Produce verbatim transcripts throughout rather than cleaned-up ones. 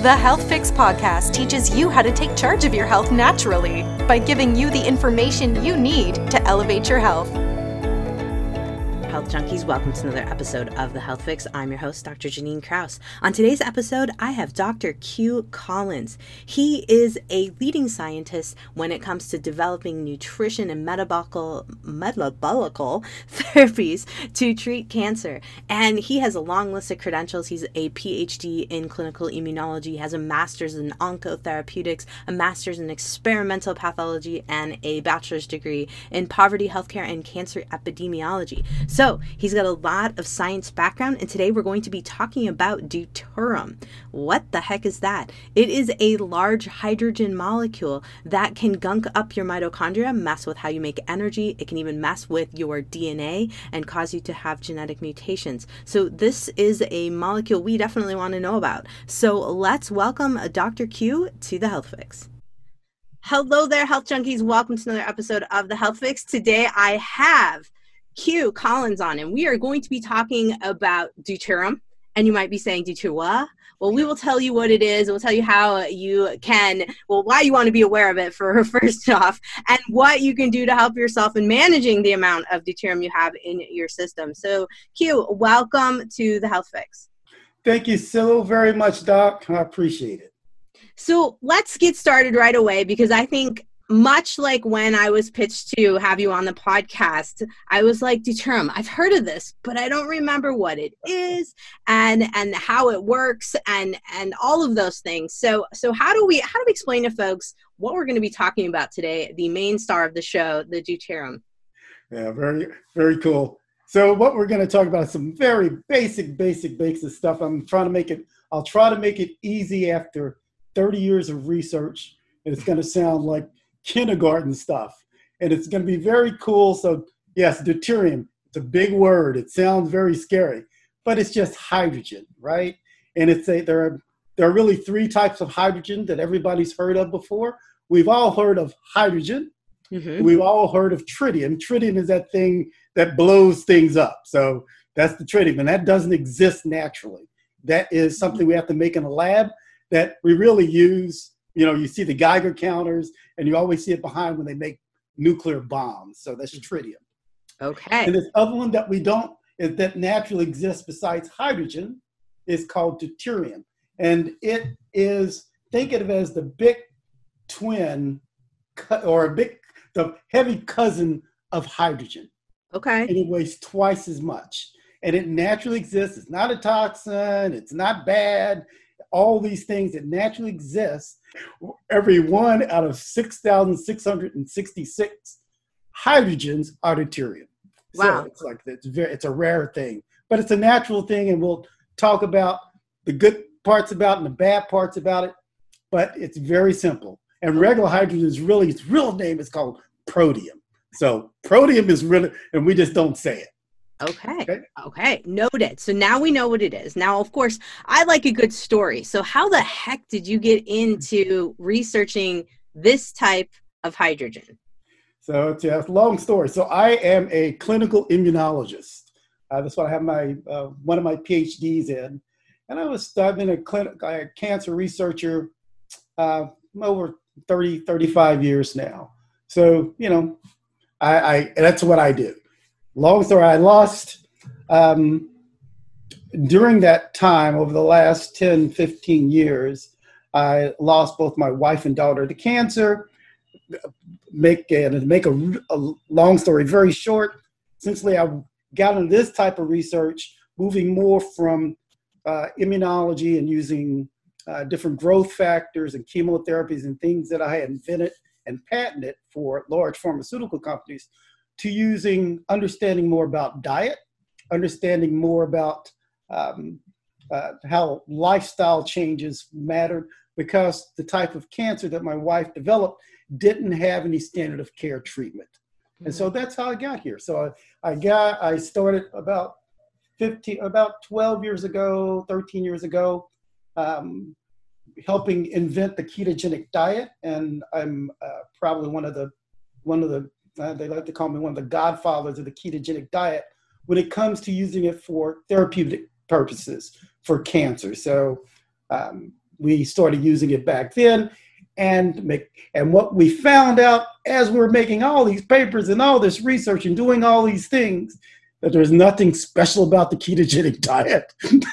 The Health Fix podcast teaches you how to take charge of your health naturally by giving you the information you need to elevate your health. Health Junkies, welcome to another episode of The Health Fix. I'm your host, Doctor Janine Kraus. On today's episode, I have Doctor Q Collins. He is a leading scientist when it comes to developing nutrition and metabolical, metabolical therapies to treat cancer. And he has a long list of credentials. He's a P H D in clinical immunology, has a master's in oncotherapeutics, a master's in experimental pathology, and a bachelor's degree in poverty, healthcare, and cancer epidemiology. So he's got a lot of science background, and today we're going to be talking about deuterium. What the heck is that? It is a large hydrogen molecule that can gunk up your mitochondria, mess with how you make energy. It can even mess with your D N A and cause you to have genetic mutations. So this is a molecule we definitely want to know about. So let's welcome Doctor Q to the Health Fix. Hello there, Health Junkies. Welcome to another episode of the Health Fix. Today I have Q Collins on, and we are going to be talking about deuterium. And you might be saying, deuterium? Well, we will tell you what it is. We'll tell you how you can, well, why you want to be aware of it for first off, and what you can do to help yourself in managing the amount of deuterium you have in your system. So, Q, welcome to the Health Fix. Thank you so very much, Doc. I appreciate it. So let's get started right away, because I think much like when I was pitched to have you on the podcast, I was like, deuterium, I've heard of this, but I don't remember what it is and and how it works and and all of those things. So so how do we how do we explain to folks what we're going to be talking about today, the main star of the show, the deuterium? Yeah, very, very cool. So what we're going to talk about is some very basic, basic, basic stuff. I'm trying to make it, I'll try to make it easy after thirty years of research, and it's going to sound like kindergarten stuff, and it's going to be very cool. So yes, deuterium, it's a big word. It sounds very scary, but it's just hydrogen, right? And it's a, there are there are really three types of hydrogen that everybody's heard of before. We've all heard of hydrogen. Mm-hmm. We've all heard of tritium. Tritium is that thing that blows things up. So that's the tritium, and that doesn't exist naturally. That is something we have to make in a lab that we really use. You know, you see the Geiger counters, and you always see it behind when they make nuclear bombs. So that's tritium. Okay. And this other one that we don't, is that naturally exists besides hydrogen, is called deuterium. And it is, think of it as the big twin, or a big, the heavy cousin of hydrogen. Okay. And it weighs twice as much. And it naturally exists. It's not a toxin. It's not bad. All these things that naturally exist, every one out of six thousand six hundred sixty-six hydrogens are deuterium. Wow. So it's like, it's very, it's a rare thing, but it's a natural thing, and we'll talk about the good parts about it and the bad parts about it, but it's very simple. And regular hydrogen is really, its real name is called protium. So protium is really, and we just don't say it. Okay. okay. Okay. Noted. So now we know what it is. Now, of course, I like a good story. So how the heck did you get into researching this type of hydrogen? So it's a long story. So I am a clinical immunologist. Uh, that's what I have my, uh, one of my P H Ds in. And I was, I've been a, clinic, a cancer researcher uh, over thirty, thirty-five years now. So, you know, I, I that's what I do. Long story, I lost, um, during that time, over the last ten, fifteen years, I lost both my wife and daughter to cancer. Make, and to make a, a long story very short, essentially I got into this type of research, moving more from uh, immunology and using uh, different growth factors and chemotherapies and things that I had invented and patented for large pharmaceutical companies, to using, understanding more about diet, understanding more about um, uh, how lifestyle changes mattered, because the type of cancer that my wife developed didn't have any standard of care treatment. Mm-hmm. And so that's how I got here. So I, I got, I started about fifteen, about twelve years ago, thirteen years ago, um, helping invent the ketogenic diet. And I'm uh, probably one of the, one of the, Uh, they like to call me one of the godfathers of the ketogenic diet when it comes to using it for therapeutic purposes for cancer. So um, we started using it back then. And make, and what we found out as we were making all these papers and all this research and doing all these things, that there's nothing special about the ketogenic diet.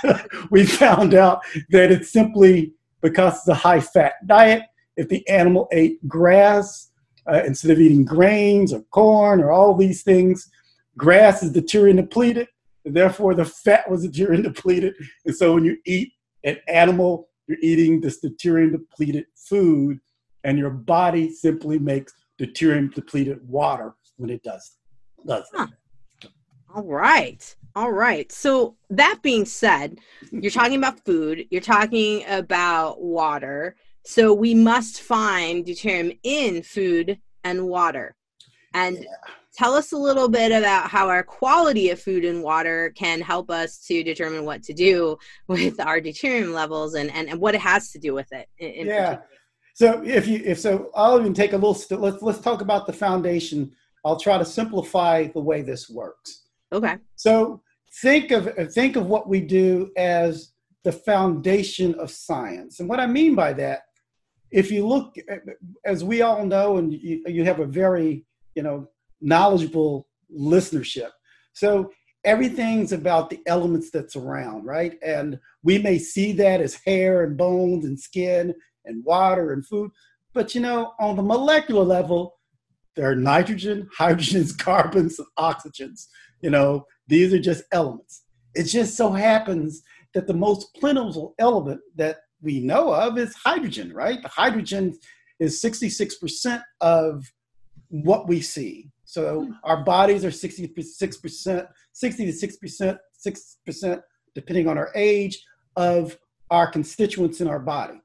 We found out that it's simply because it's a high-fat diet. If the animal ate grass uh, instead of eating grains or corn or all these things, grass is deuterium depleted, and therefore the fat was deuterium depleted. And so when you eat an animal, you're eating this deuterium depleted food, and your body simply makes deuterium depleted water when it does, does that. Huh. All right. All right. So that being said, you're talking about food, you're talking about water. So we must find deuterium in food and water. And yeah. Tell us a little bit about how our quality of food and water can help us to determine what to do with our deuterium levels and, and, and what it has to do with it. In, in yeah. particular. So if you if so, I'll even take a little. St- let's let's talk about the foundation. I'll try to simplify the way this works. Okay. So think of think of what we do as the foundation of science, and what I mean by that, if you look, as we all know, and you, you have a very you know. knowledgeable listenership. So everything's about the elements that's around, right? And we may see that as hair and bones and skin and water and food. But, you know, on the molecular level, there are nitrogen, hydrogens, carbons, and oxygens. You know, these are just elements. It just so happens that the most plentiful element that we know of is hydrogen, right? The hydrogen is sixty-six percent of what we see. So our bodies are sixty-six percent, sixty to six percent, six percent, depending on our age, of our constituents in our body.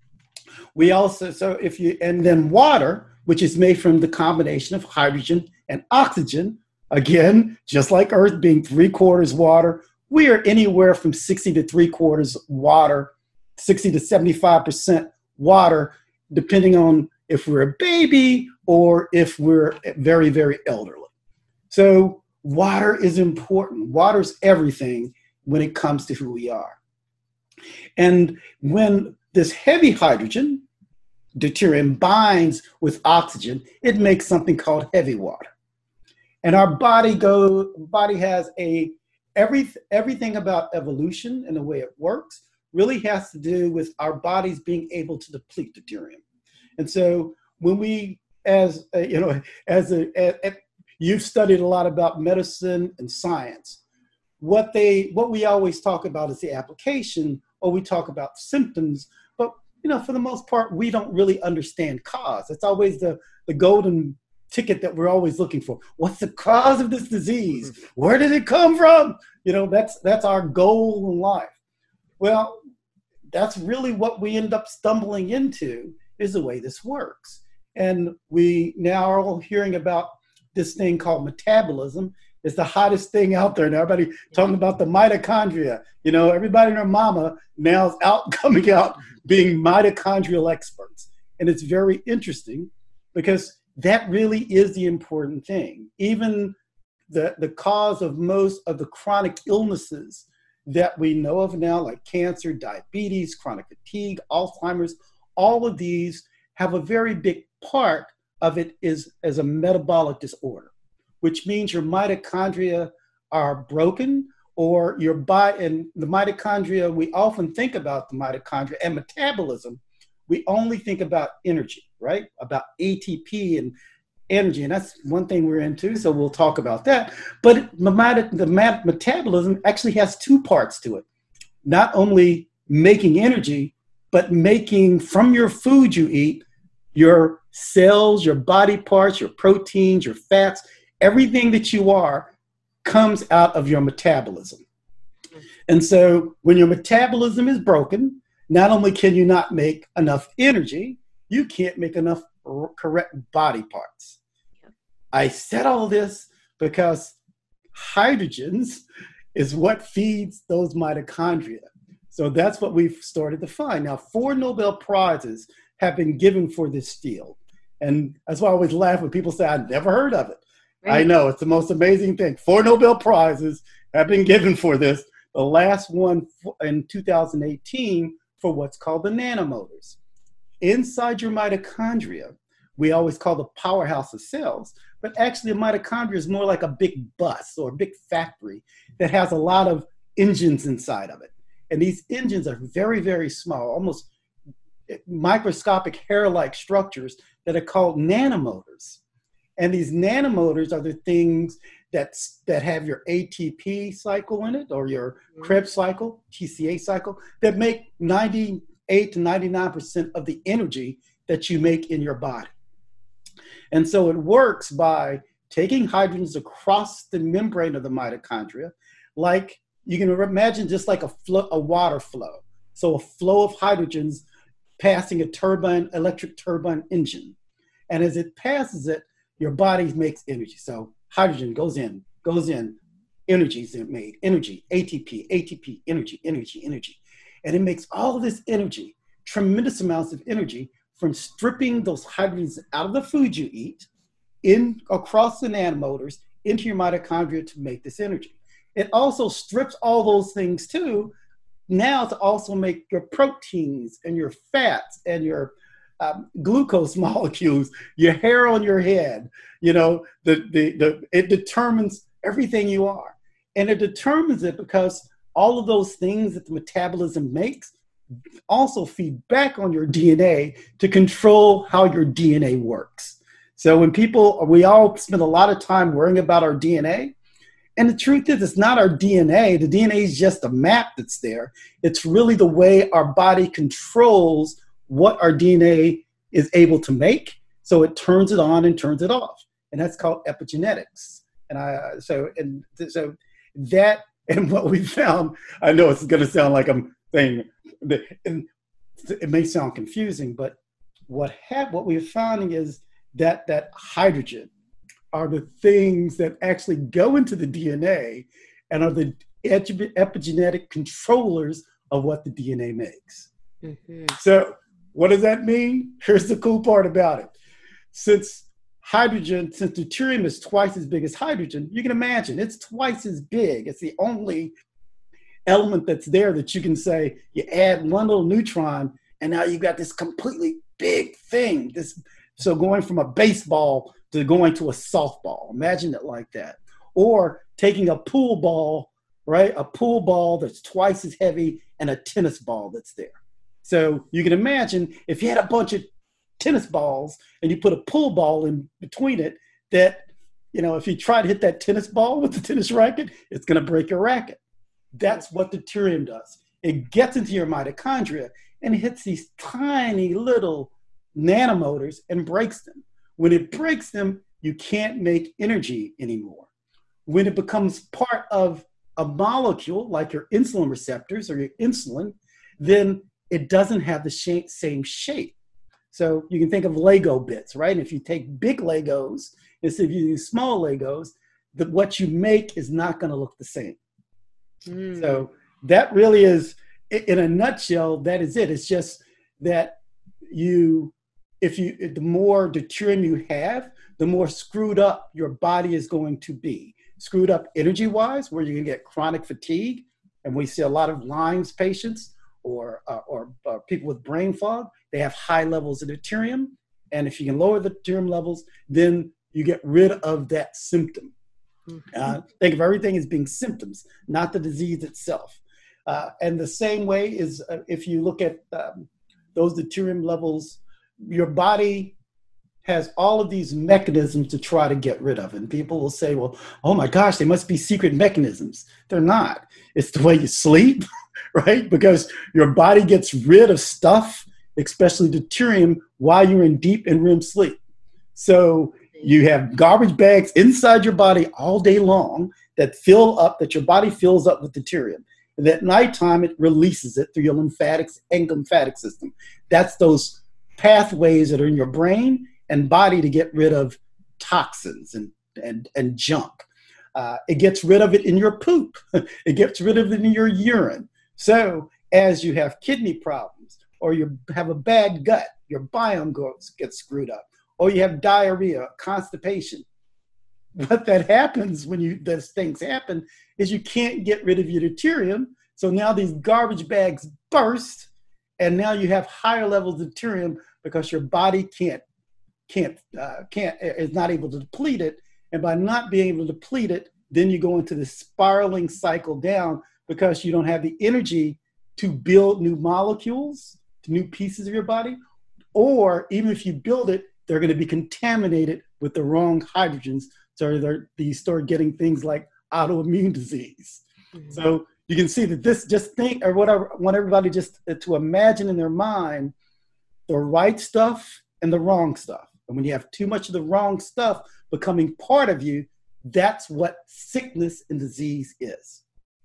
We also, so if you, and then water, which is made from the combination of hydrogen and oxygen, again, just like Earth being three quarters water, we are anywhere from sixty to three quarters water, sixty to seventy-five percent water, depending on if we're a baby or if we're very, very elderly. So water is important. Water's everything when it comes to who we are. And when this heavy hydrogen, deuterium, binds with oxygen, it makes something called heavy water. And our body go body has a every everything about evolution and the way it works really has to do with our bodies being able to deplete deuterium. And so when we, as a, you know, as a, a, a, you've studied a lot about medicine and science, what they, what we always talk about is the application, or we talk about symptoms, but, you know, for the most part, we don't really understand cause. It's always the, the golden ticket that we're always looking for. What's the cause of this disease? Where did it come from? You know, that's, that's our goal in life. Well, that's really what we end up stumbling into, is the way this works. And we now are all hearing about this thing called metabolism. It's the hottest thing out there. And everybody talking about the mitochondria. You know, everybody and their mama now is out coming out being mitochondrial experts. And it's very interesting because that really is the important thing. Even the, the cause of most of the chronic illnesses that we know of now, like cancer, diabetes, chronic fatigue, Alzheimer's, all of these have a very big part of it is as a metabolic disorder, which means your mitochondria are broken, or your body, and the mitochondria, we often think about the mitochondria and metabolism. We only think about energy, right? About A T P and energy. And that's one thing we're into, so we'll talk about that. But the, the metabolism actually has two parts to it. Not only making energy, but making from your food you eat, your cells, your body parts, your proteins, your fats, everything that you are comes out of your metabolism. And so when your metabolism is broken, not only can you not make enough energy, you can't make enough correct body parts. I said all this because hydrogens is what feeds those mitochondria. So that's what we've started to find. Now, four Nobel Prizes have been given for this field. And that's why I always laugh when people say, I've never heard of it. Right. I know, it's the most amazing thing. Four Nobel Prizes have been given for this. The last one in two thousand eighteen for what's called the nanomotors. Inside your mitochondria, we always call the powerhouse of cells, but actually a mitochondria is more like a big bus or a big factory that has a lot of engines inside of it. And these engines are very, very small, almost microscopic hair-like structures that are called nanomotors. And these nanomotors are the things that's, that have your A T P cycle in it, or your Krebs cycle, T C A cycle, that make ninety-eight to ninety-nine percent of the energy that you make in your body. And so it works by taking hydrogens across the membrane of the mitochondria, like you can imagine just like a, flow, a water flow. So a flow of hydrogens passing a turbine, electric turbine engine. And as it passes it, your body makes energy. So hydrogen goes in, goes in, energy is made, energy, A T P, A T P, energy, energy, energy. And it makes all of this energy, tremendous amounts of energy, from stripping those hydrogens out of the food you eat, in across the nanomotors, into your mitochondria to make this energy. It also strips all those things too, now to also make your proteins and your fats and your um, glucose molecules, your hair on your head. You know, the, the, the, it determines everything you are. And it determines it because all of those things that the metabolism makes also feed back on your D N A to control how your D N A works. So when people, we all spend a lot of time worrying about our D N A. And the truth is, it's not our D N A. The D N A is just a map that's there. It's really the way our body controls what our D N A is able to make. So it turns it on and turns it off. And that's called epigenetics. And I, so, and so that, and what we found, I know it's going to sound like I'm saying, and it may sound confusing, but what ha- what we're finding is that that hydrogen are the things that actually go into the D N A and are the epigenetic controllers of what the D N A makes. Mm-hmm. So what does that mean? Here's the cool part about it. Since hydrogen, since deuterium is twice as big as hydrogen, you can imagine it's twice as big. It's the only element that's there that you can say, you add one little neutron and now you've got this completely big thing. This, so going from a baseball to going to a softball, imagine it like that. Or taking a pool ball, right? A pool ball that's twice as heavy and a tennis ball that's there. So you can imagine if you had a bunch of tennis balls and you put a pool ball in between it, that, you know, if you try to hit that tennis ball with the tennis racket, it's going to break your racket. That's what deuterium does. It gets into your mitochondria and hits these tiny little nanomotors and breaks them. When it breaks them, you can't make energy anymore. When it becomes part of a molecule, like your insulin receptors or your insulin, then it doesn't have the shape, same shape. So you can think of Lego bits, right? If you take big Legos, instead of using small Legos, the, what you make is not going to look the same. Mm. So that really is, in a nutshell, that is it. It's just that you, if you, the more deuterium you have, the more screwed up your body is going to be. Screwed up energy-wise, where you can get chronic fatigue, and we see a lot of Lyme's patients or uh, or uh, people with brain fog. They have high levels of deuterium, and if you can lower the deuterium levels, then you get rid of that symptom. Mm-hmm. Uh, think of everything as being symptoms, not the disease itself. Uh, and the same way is uh, if you look at um, those deuterium levels, your body has all of these mechanisms to try to get rid of. And people will say, well, oh my gosh, they must be secret mechanisms. They're not. It's the way you sleep, right? Because your body gets rid of stuff, especially deuterium, while you're in deep and R E M sleep. So you have garbage bags inside your body all day long that fill up, that your body fills up with deuterium. And at nighttime, it releases it through your lymphatics and lymphatic system. That's those pathways that are in your brain and body to get rid of toxins and, and, and junk. Uh, it gets rid of it in your poop. It gets rid of it in your urine. So as you have kidney problems, or you have a bad gut, your biome goes, gets screwed up, or you have diarrhea, constipation, what that happens when you those things happen is you can't get rid of your deuterium. So now these garbage bags burst, and now you have higher levels of deuterium because your body can't can't uh, can't is not able to deplete it, and by not being able to deplete it, then you go into this spiraling cycle down because you don't have the energy to build new molecules, to new pieces of your body, or even if you build it, they're going to be contaminated with the wrong hydrogens, so they're, you start getting things like autoimmune disease. Mm-hmm. So you can see that this, just think, or whatever, I want everybody just to imagine in their mind the right stuff and the wrong stuff. And when you have too much of the wrong stuff becoming part of you, that's what sickness and disease is.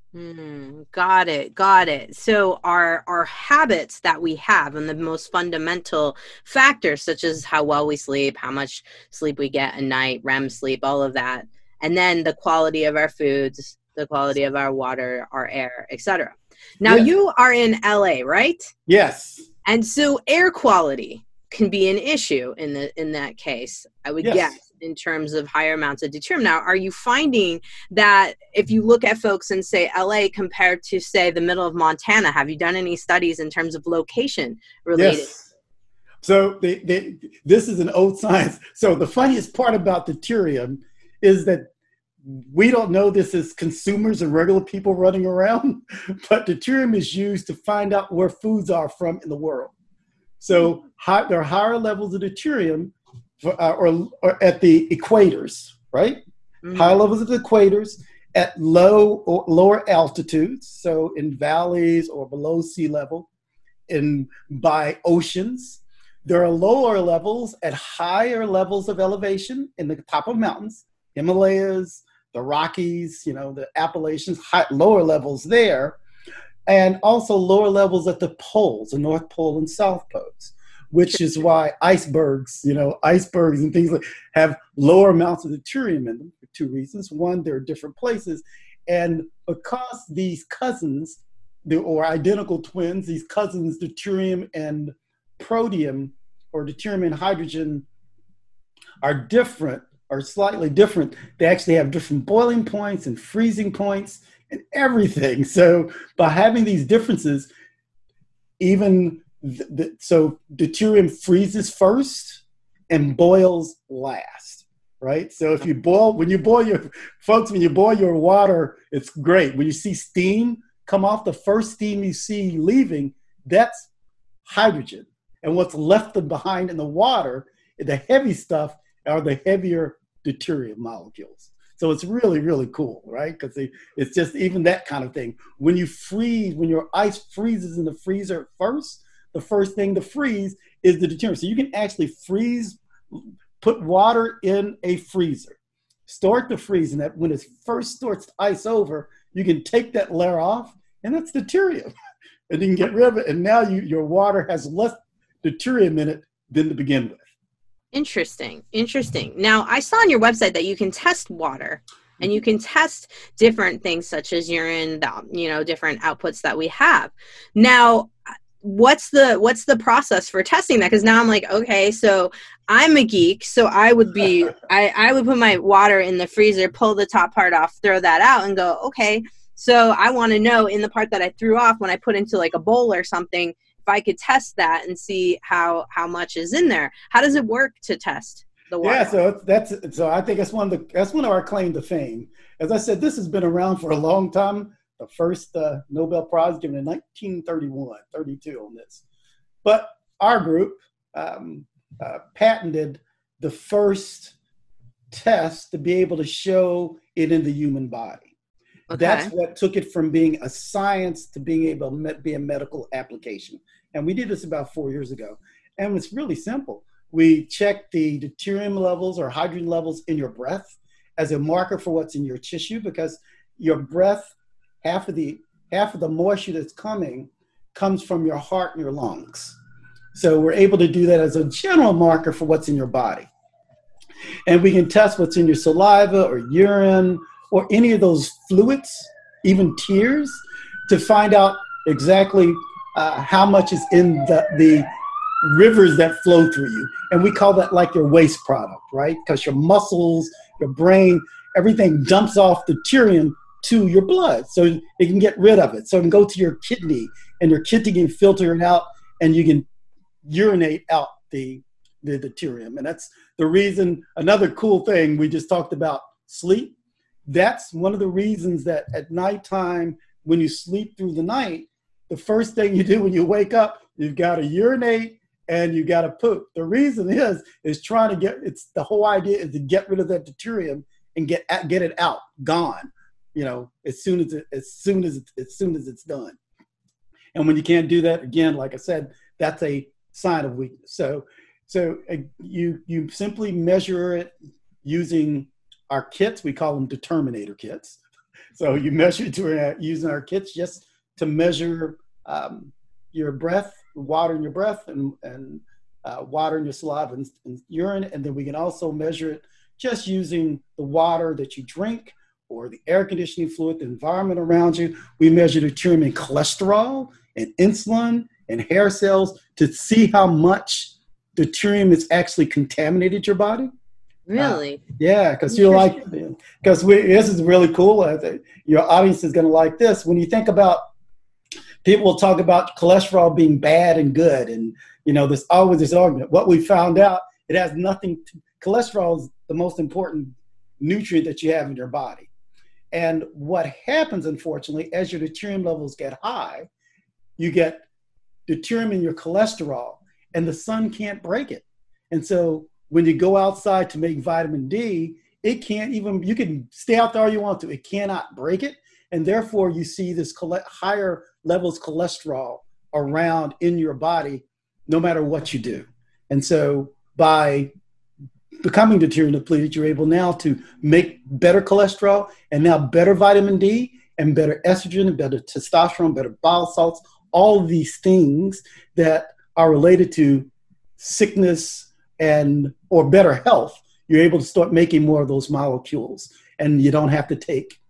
Mm, got it. Got it. So our, our habits that we have and the most fundamental factors, such as how well we sleep, how much sleep we get a night, R E M sleep, all of that. And then the quality of our foods, the quality of our water, our air, et cetera. Now yes. You are in L A, right? Yes. And so air quality can be an issue in the in that case, I would yes. guess, in terms of higher amounts of deuterium. Now, are you finding that if you look at folks in, say, L A compared to, say, the middle of Montana, have you done any studies in terms of location related? Yes. So they, they, this is an old science. So the funniest part about deuterium is that we don't know this as consumers and regular people running around, but deuterium is used to find out where foods are from in the world. So high, there are higher levels of deuterium for, uh, or, or at the equators, right? Mm-hmm. Higher levels of the equators at low or lower altitudes, so in valleys or below sea level, in by oceans. There are lower levels at higher levels of elevation in the top of mountains, Himalayas, the Rockies, you know, the Appalachians, high, lower levels there. And also lower levels at the poles, the North Pole and South Poles, which is why icebergs, you know, icebergs and things like have lower amounts of deuterium in them for two reasons. One, they're different places. And because these cousins, or identical twins, these cousins, deuterium and protium, or deuterium and hydrogen, are different, are slightly different. They actually have different boiling points and freezing points and everything. So by having these differences, even th- th- so deuterium freezes first and boils last, right? So if you boil, when you boil your, folks, when you boil your water, it's great. When you see steam come off, the first steam you see leaving, that's hydrogen. And what's left behind in the water, the heavy stuff, are the heavier deuterium molecules. So it's really, really cool, right? Because it's just even that kind of thing. When you freeze, when your ice freezes in the freezer first, the first thing to freeze is the deuterium. So you can actually freeze, put water in a freezer, start to freeze, and that when it first starts to ice over, you can take that layer off, and that's deuterium. And you can get rid of it, and now you, your water has less deuterium in it than to begin with. Interesting. Interesting. Now, I saw on your website that you can test water and you can test different things such as urine, you know, different outputs that we have. Now, what's the what's the process for testing that? Because now I'm like, okay, so I'm a geek, so I would be I, I would put my water in the freezer, pull the top part off, throw that out, and go, okay, so I want to know in the part that I threw off when I put into like a bowl or something, if I could test that and see how how much is in there. How does it work to test the water? Yeah, so that's so I think that's one of the that's one of our claim to fame. As I said, this has been around for a long time. The first uh, Nobel Prize given in nineteen thirty-one, thirty-two on this. But our group um, uh, patented the first test to be able to show it in the human body. Okay. That's what took it from being a science to being able to be a medical application. And we did this about four years ago. And it's really simple. We checked the deuterium levels or hydrogen levels in your breath as a marker for what's in your tissue, because your breath, half of the half of the moisture that's coming comes from your heart and your lungs. So we're able to do that as a general marker for what's in your body. And we can test what's in your saliva or urine or any of those fluids, even tears, to find out exactly uh, how much is in the, the rivers that flow through you. And we call that like your waste product, right? Because your muscles, your brain, everything dumps off deuterium to your blood so it can get rid of it. So it can go to your kidney, and your kidney can filter it out and you can urinate out the, the deuterium. And that's the reason, another cool thing, we just talked about sleep. That's one of the reasons that at nighttime, when you sleep through the night, the first thing you do when you wake up, you've got to urinate and you got to poop. The reason is, is trying to get, it's the whole idea is to get rid of that deuterium and get get it out, gone, you know, as soon as it, as soon as it, as soon as it's done. And when you can't do that, again, like I said, that's a sign of weakness. So, so uh, you you simply measure it using our kits. We call them determinator kits. So you measure it to, uh, using our kits just to measure um, your breath, water in your breath, and, and uh, water in your saliva and, and urine. And then we can also measure it just using the water that you drink or the air conditioning fluid, the environment around you. We measure deuterium in cholesterol and insulin and hair cells to see how much deuterium has actually contaminated your body. Really? Uh, yeah, because you're like, because we this is really cool. I think your audience is going to like this. When you think about, people will talk about cholesterol being bad and good, and you know, there's always this argument. What we found out, it has nothing. To, cholesterol is the most important nutrient that you have in your body, and what happens, unfortunately, as your deuterium levels get high, you get deuterium in your cholesterol, and the sun can't break it, and so when you go outside to make vitamin D, it can't even, you can stay out there all you want to, it cannot break it. And therefore you see this chole- higher levels of cholesterol around in your body, no matter what you do. And so by becoming deuterium depleted, you're able now to make better cholesterol and now better vitamin D and better estrogen and better testosterone, better bile salts, all of these things that are related to sickness and or better health. You're able to start making more of those molecules, and you don't have to take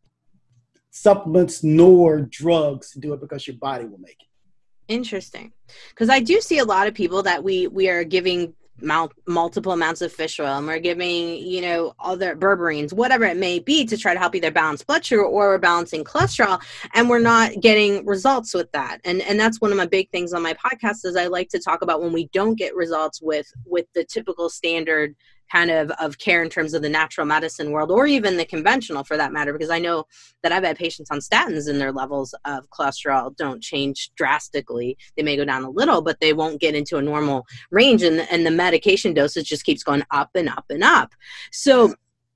supplements nor drugs to do it because your body will make it. Interesting. Because I do see a lot of people that we we are giving mul- multiple amounts of fish oil, and we're giving, you know, other berberines, whatever it may be, to try to help either balance blood sugar or we're balancing cholesterol, and we're not getting results with that. And and that's one of my big things on my podcast is I like to talk about when we don't get results with with the typical standard kind of of care in terms of the natural medicine world, or even the conventional for that matter, because I know that I've had patients on statins and their levels of cholesterol don't change drastically. They may go down a little, but they won't get into a normal range, and, and the medication dosage just keeps going up and up and up. So,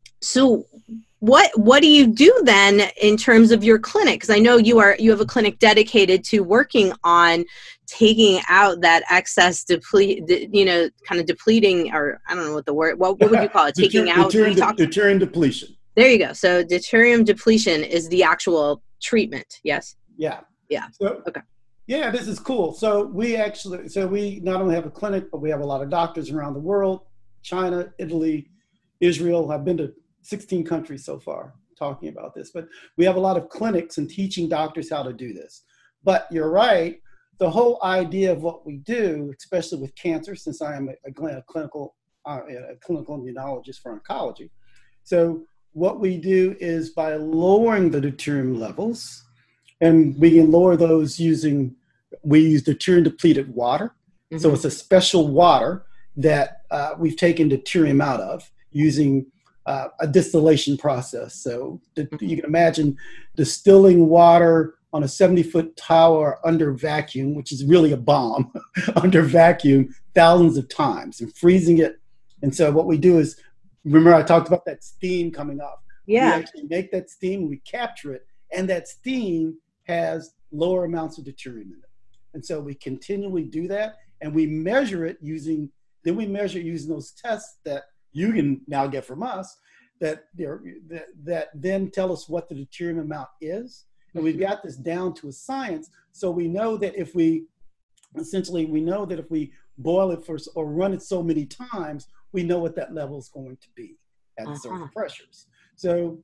so what what do you do then in terms of your clinic? Because I know you are you have a clinic dedicated to working on taking out that excess deplete, de, you know, kind of depleting, or I don't know what the word, what, what would you call it? Taking out deuterium, de- deuterium depletion. There you go. So deuterium depletion is the actual treatment. Yes. Yeah. Yeah. So, okay. Yeah, this is cool. So we actually, so we not only have a clinic, but we have a lot of doctors around the world, China, Italy, Israel. I've been to sixteen countries so far talking about this, but we have a lot of clinics and teaching doctors how to do this. But you're right. The whole idea of what we do, especially with cancer, since I am a, a clinical uh, a clinical immunologist for oncology. So what we do is by lowering the deuterium levels, and we can lower those using, we use deuterium depleted water. Mm-hmm. So it's a special water that uh, we've taken deuterium out of using uh, a distillation process. So the, you can imagine distilling water on a seventy foot tower under vacuum, which is really a bomb, under vacuum thousands of times, and freezing it. And so what we do is, remember I talked about that steam coming off. Yeah. We actually make that steam, we capture it, and that steam has lower amounts of deuterium in it. And so we continually do that, and we measure it using, then we measure it using those tests that you can now get from us that, that, that then tell us what the deuterium amount is. And we've got this down to a science. So we know that if we, essentially, we know that if we boil it for, or run it so many times, we know what that level is going to be at uh-huh. certain pressures. So,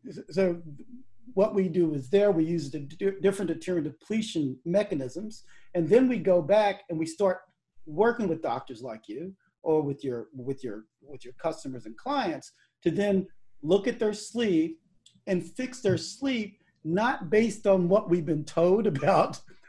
so what we do is there, we use the d- different deuterium depletion mechanisms. And then we go back and we start working with doctors like you, or with your, with your, with your customers and clients, to then look at their sleep and fix their sleep, not based on what we've been told about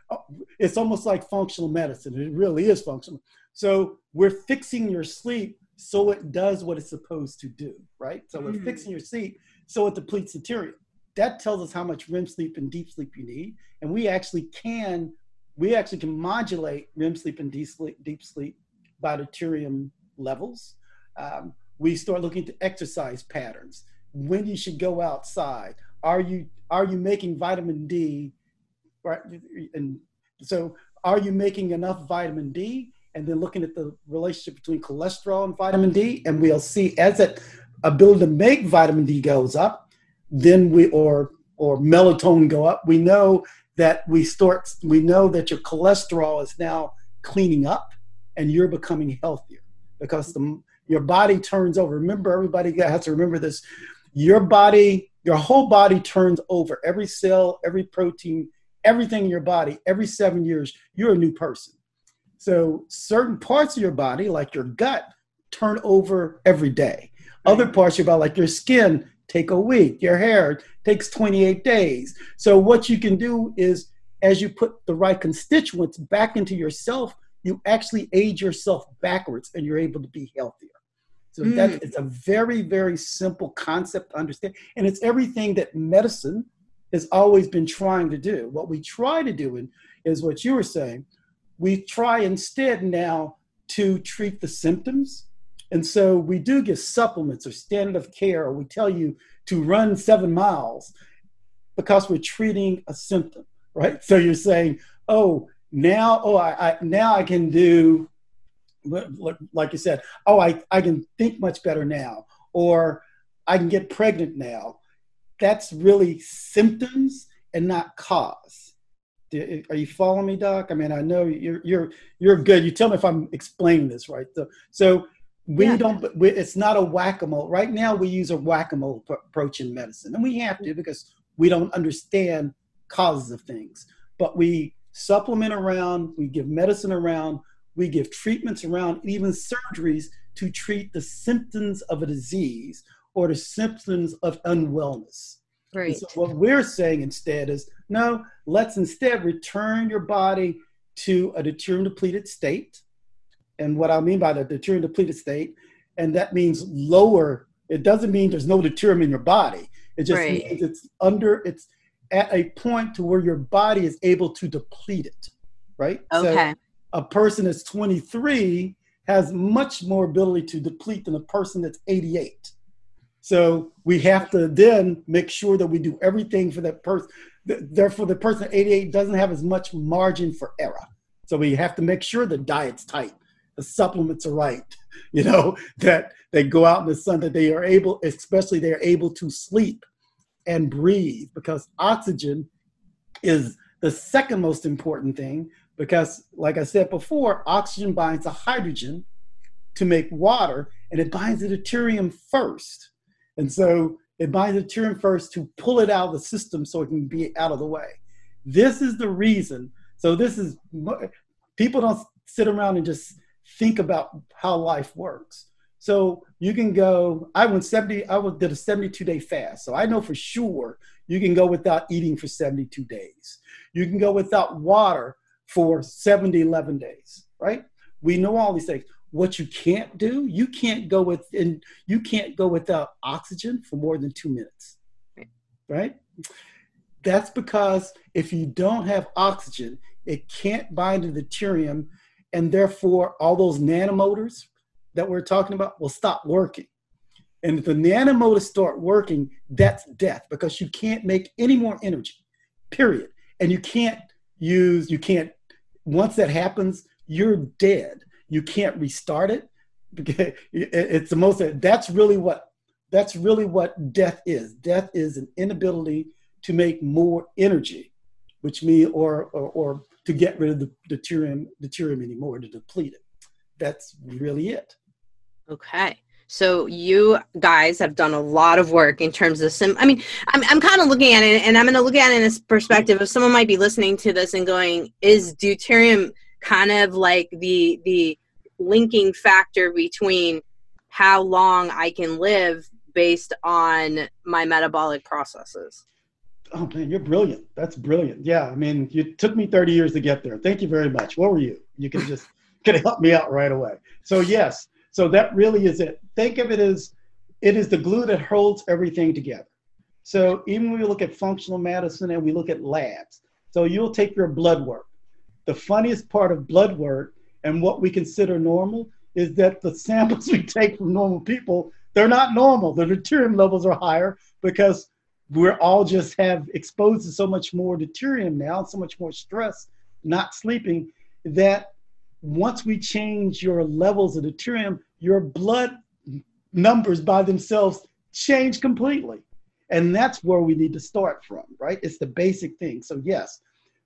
it's almost like functional medicine. It really is functional. So we're fixing your sleep so it does what it's supposed to do, right? So we're mm-hmm. fixing your sleep so it depletes deuterium. That tells us how much R E M sleep and deep sleep you need. And we actually can, we actually can modulate R E M sleep and deep sleep, deep sleep by deuterium levels. Um, we start looking at exercise patterns, when you should go outside. Are you, are you making vitamin D, right? And so are you making enough vitamin D? And then looking at the relationship between cholesterol and vitamin D, and we'll see as that ability to make vitamin D goes up, then we, or or melatonin go up, we know that we start, we know that your cholesterol is now cleaning up and you're becoming healthier because the, your body turns over. Remember, everybody has to remember this. Your body, your whole body turns over. Every cell, every protein, everything in your body, every seven years, you're a new person. So certain parts of your body, like your gut, turn over every day. Other parts of your body, like your skin, take a week. Your hair takes twenty-eight days. So what you can do is, as you put the right constituents back into yourself, you actually age yourself backwards and you're able to be healthier. So mm. that is a very, very simple concept to understand. And it's everything that medicine has always been trying to do. What we try to do is what you were saying. We try instead now to treat the symptoms. And so we do give supplements or standard of care, or we tell you to run seven miles because we're treating a symptom, right? So you're saying, oh, now, oh, I, I now I can do, like you said, oh, I, I can think much better now, or I can get pregnant now. That's really symptoms and not cause. Are you following me, Doc? I mean, I know you're you're you're good. You tell me if I'm explaining this right. So, so we yeah. don't. We, it's not a whack-a-mole. Right now, we use a whack-a-mole p- approach in medicine, and we have to because we don't understand causes of things. But we supplement around. We give medicine around. We give treatments around, even surgeries to treat the symptoms of a disease or the symptoms of unwellness. Right. So what we're saying instead is, no, let's instead return your body to a deuterium depleted state. And what I mean by the deuterium depleted state, and that means lower, it doesn't mean there's no deuterium in your body. It just right. means it's under, it's at a point to where your body is able to deplete it, right? Okay. So a person that's twenty-three has much more ability to deplete than a person that's eighty-eight. So we have to then make sure that we do everything for that person. Therefore, the person at eighty-eight doesn't have as much margin for error. So we have to make sure the diet's tight, the supplements are right, you know, that they go out in the sun, that they are able, especially they're able to sleep and breathe, because oxygen is the second most important thing, because like I said before, oxygen binds to hydrogen to make water, and it binds the deuterium first. And so it binds the deuterium first to pull it out of the system so it can be out of the way. This is the reason. So this is, people don't sit around and just think about how life works. So you can go, I went seventy, I did a seventy-two day fast. So I know for sure you can go without eating for seventy-two days. You can go without water for seventy, eleven days, right? We know all these things. What you can't do, you can't go with, and you can't go without oxygen for more than two minutes, right? That's because if you don't have oxygen, it can't bind to the deuterium, and therefore all those nanomotors that we're talking about will stop working. And if the nanomotors start working, that's death, because you can't make any more energy, period. And you can't use, you can't, once that happens, you're dead. You can't restart it. It's the most, that's really what, that's really what death is. Death is an inability to make more energy, which means, or, or, or to get rid of the deuterium, deuterium anymore, to deplete it. That's really it. Okay. So you guys have done a lot of work in terms of sim. I mean, I'm I'm kind of looking at it, and I'm going to look at it in this perspective of someone might be listening to this and going, "Is deuterium kind of like the the linking factor between how long I can live based on my metabolic processes?" Oh man, you're brilliant. That's brilliant. Yeah, I mean, you took me thirty years to get there. Thank you very much. What were you? You can just can help me out right away. So yes, so that really is it. Think of it as it is the glue that holds everything together. So even when we look at functional medicine and we look at labs, so you'll take your blood work. The funniest part of blood work and what we consider normal is that the samples we take from normal people, they're not normal. The deuterium levels are higher because we're all just have exposed to so much more deuterium now, so much more stress, not sleeping, that once we change your levels of deuterium, your blood numbers by themselves change completely. And that's where we need to start from, right? It's the basic thing. So yes,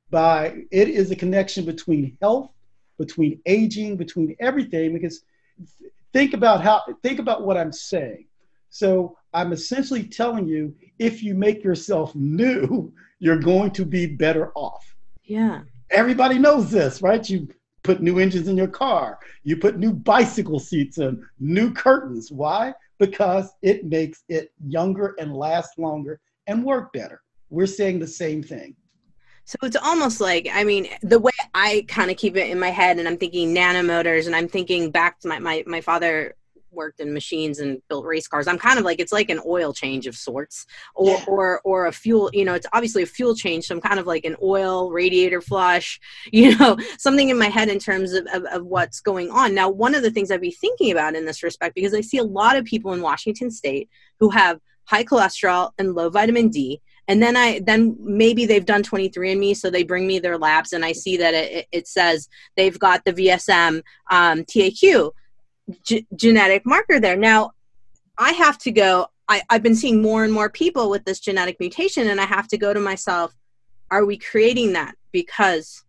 by it is a connection between health, between aging, between everything, because think about how, think about what I'm saying. So I'm essentially telling you, if you make yourself new, you're going to be better off. Yeah. Everybody knows this, right? You put new engines in your car. You put new bicycle seats in, new curtains. Why? Because it makes it younger and last longer and work better. We're saying the same thing. So it's almost like, I mean, the way I kind of keep it in my head, and I'm thinking nanomotors, and I'm thinking back to my, my, my father worked in machines and built race cars. I'm kind of like, it's like an oil change of sorts, or, Yeah. or, or a fuel, you know, it's obviously a fuel change. So I'm kind of like an oil radiator flush, you know, something in my head in terms of, of, of what's going on. Now, one of the things I'd be thinking about in this respect, because I see a lot of people in Washington State who have high cholesterol and low vitamin D. And then I, then maybe they've done twenty-three and me, so they bring me their labs, and I see that it, it says they've got the V S M um, T A Q g- genetic marker there. Now, I have to go, I, I've been seeing more and more people with this genetic mutation, and I have to go to myself, are we creating that because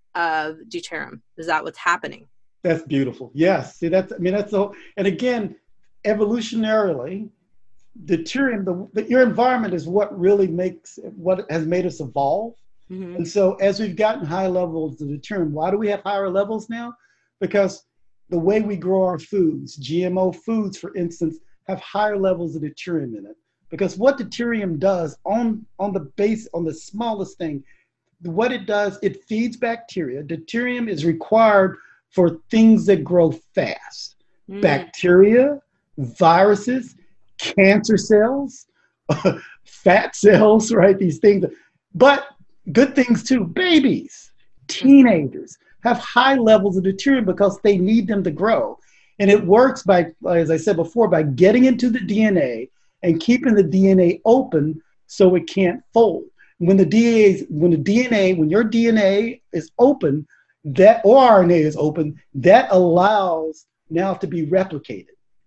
of deuterium? Is that what's happening? That's beautiful. Yes. See, that's, I mean, that's the, and again, evolutionarily, deuterium, the, the, your environment is what really makes, what has made us evolve. Mm-hmm. And so as we've gotten high levels of deuterium, why do we have higher levels now? Because the way we grow our foods, G M O foods, for instance, have higher levels of deuterium in it. Because what deuterium does on, on the base, on the smallest thing, what it does, it feeds bacteria. Deuterium is required for things that grow fast. Mm. Bacteria, viruses, cancer cells, fat cells, right? These things. But good things too. Babies, teenagers have high levels of deuterium because they need them to grow. And it works by, as I said before, by getting into the D N A and keeping the D N A open so it can't fold. When the D N A, when the D N A, when your D N A is open, that or R N A is open, that allows now to be replicated.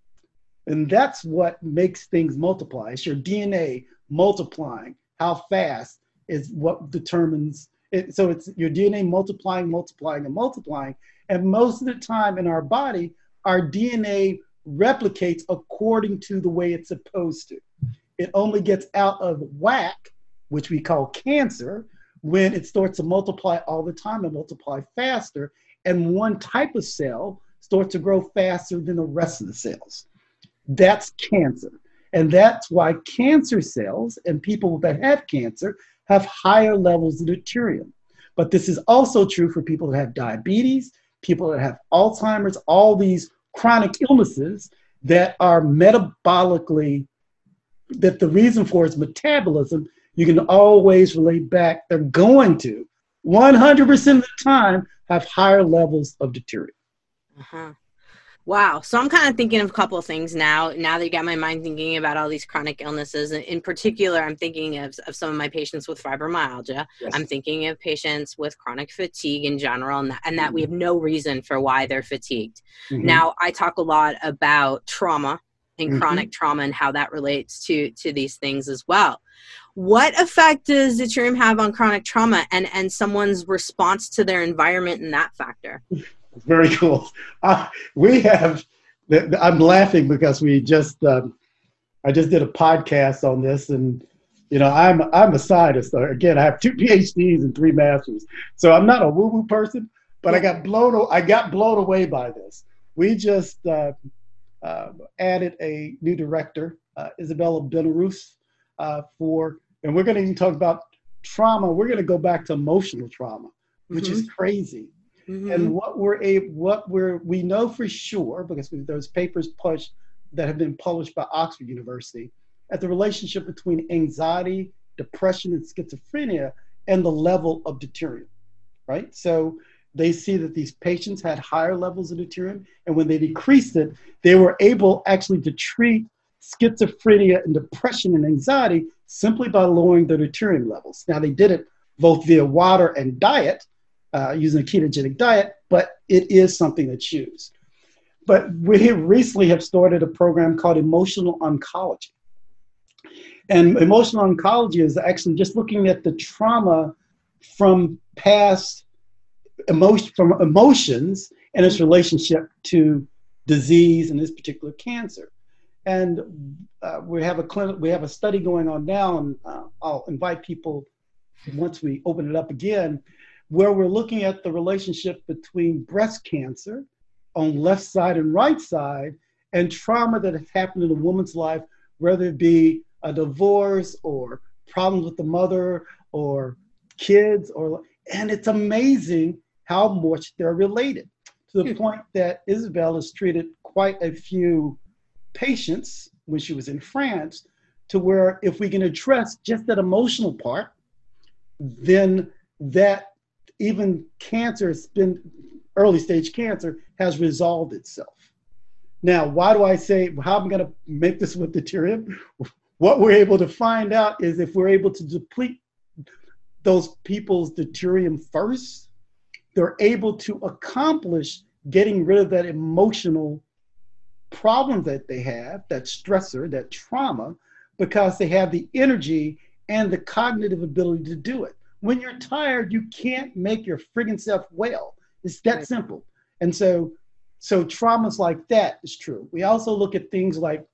And that's what makes things multiply. It's your D N A multiplying. How fast is what determines it. So it's your D N A multiplying, multiplying, and multiplying. And most of the time in our body, our D N A replicates according to the way it's supposed to. It only gets out of whack, which we call cancer, when it starts to multiply all the time and multiply faster. And one type of cell starts to grow faster than the rest of the cells. That's cancer. And that's why cancer cells and people that have cancer have higher levels of deuterium. But this is also true for people that have diabetes, people that have Alzheimer's, all these chronic illnesses that are metabolically, that the reason for is metabolism. You can always relate back, they're going to, one hundred percent of the time, have higher levels of deuterium. Uh-huh. Wow. So I'm kind of thinking of a couple of things now, now that you got my mind thinking about all these chronic illnesses. In particular, I'm thinking of, of some of my patients with fibromyalgia. Yes. I'm thinking of patients with chronic fatigue in general, and that, and that mm-hmm. we have no reason for why they're fatigued. Mm-hmm. Now, I talk a lot about trauma and mm-hmm. chronic trauma and how that relates to, to these things as well. What effect does deuterium have on chronic trauma and, and someone's response to their environment in that factor? Very cool. Uh, we have, I'm laughing because we just, um, I just did a podcast on this, and, you know, I'm I'm a scientist. Again, I have two P H Ds and three masters. So I'm not a woo-woo person, but yeah. I got blown, I got blown away by this. We just uh, uh, added a new director, uh, Isabella Benarus, uh, for, and we're going to even talk about trauma, we're going to go back to emotional trauma, which mm-hmm. is crazy. Mm-hmm. And what we're able, what we're we know for sure, because there's papers published that have been published by Oxford University, at the relationship between anxiety, depression, and schizophrenia, and the level of deuterium, right? So they see that these patients had higher levels of deuterium, and when they decreased it, they were able actually to treat schizophrenia and depression and anxiety simply by lowering their deuterium levels. Now, they did it both via water and diet, uh, using a ketogenic diet, but it is something that's used. But we recently have started a program called Emotional Oncology. And emotional oncology is actually just looking at the trauma from past emotion, from emotions and its relationship to disease, in this particular cancer. And uh, we have a clinic, we have a study going on now, and uh, I'll invite people once we open it up again, where we're looking at the relationship between breast cancer on left side and right side and trauma that has happened in a woman's life, whether it be a divorce or problems with the mother or kids, or and it's amazing how much they're related, to the point that Isabel has treated quite a few patients when she was in France, to where if we can address just that emotional part, then that even cancer has been, early stage cancer has resolved itself. Now, why do I say, how am I going to make this with deuterium? What we're able to find out is if we're able to deplete those people's deuterium first, they're able to accomplish getting rid of that emotional problem that they have, that stressor, that trauma, because they have the energy and the cognitive ability to do it. When you're tired, you can't make your friggin' self well. It's that right. simple. And so, so traumas like that is true. We also look at things like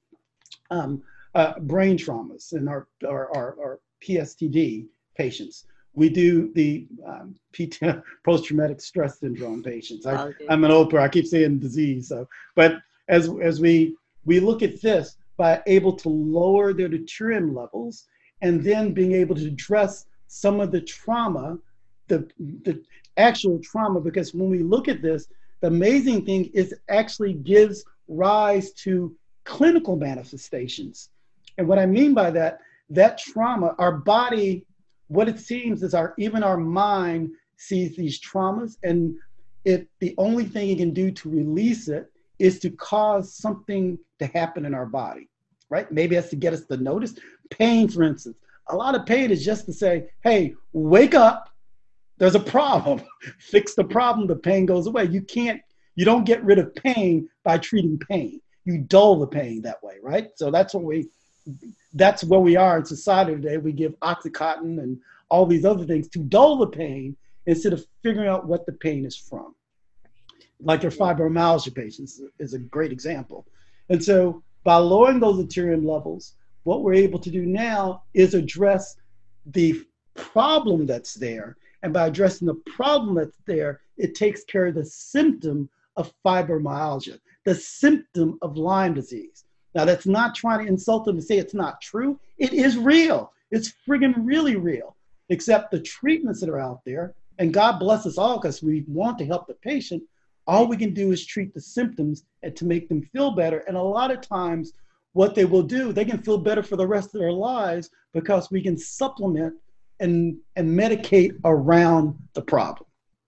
um, uh, brain traumas in our, our, our, our P S T D patients. We do the um, P T, post-traumatic stress syndrome patients. I, okay. I'm an Oprah, I keep saying disease. So, but as as we we look at this by able to lower their deuterium levels and then being able to address some of the trauma, the the actual trauma, because when we look at this, the amazing thing is it actually gives rise to clinical manifestations. And what I mean by that, that trauma, our body, what it seems is our even our mind sees these traumas, and it the only thing it can do to release it is to cause something to happen in our body, right? Maybe that's to get us to notice. Pain, for instance. A lot of pain is just to say, hey, wake up, there's a problem. Fix the problem, the pain goes away. You can't, you don't get rid of pain by treating pain. You dull the pain that way, right? So that's what we, that's where we are in society today. We give Oxycontin and all these other things to dull the pain instead of figuring out what the pain is from. Like your fibromyalgia patients is a great example. And so by lowering those deuterium levels, what we're able to do now is address the problem that's there. And by addressing the problem that's there, it takes care of the symptom of fibromyalgia, the symptom of Lyme disease. Now, that's not trying to insult them to say it's not true. It is real. It's friggin' really real, except the treatments that are out there, and God bless us all because we want to help the patient, all we can do is treat the symptoms and to make them feel better. And a lot of times what they will do, they can feel better for the rest of their lives because we can supplement and, and medicate around the problem.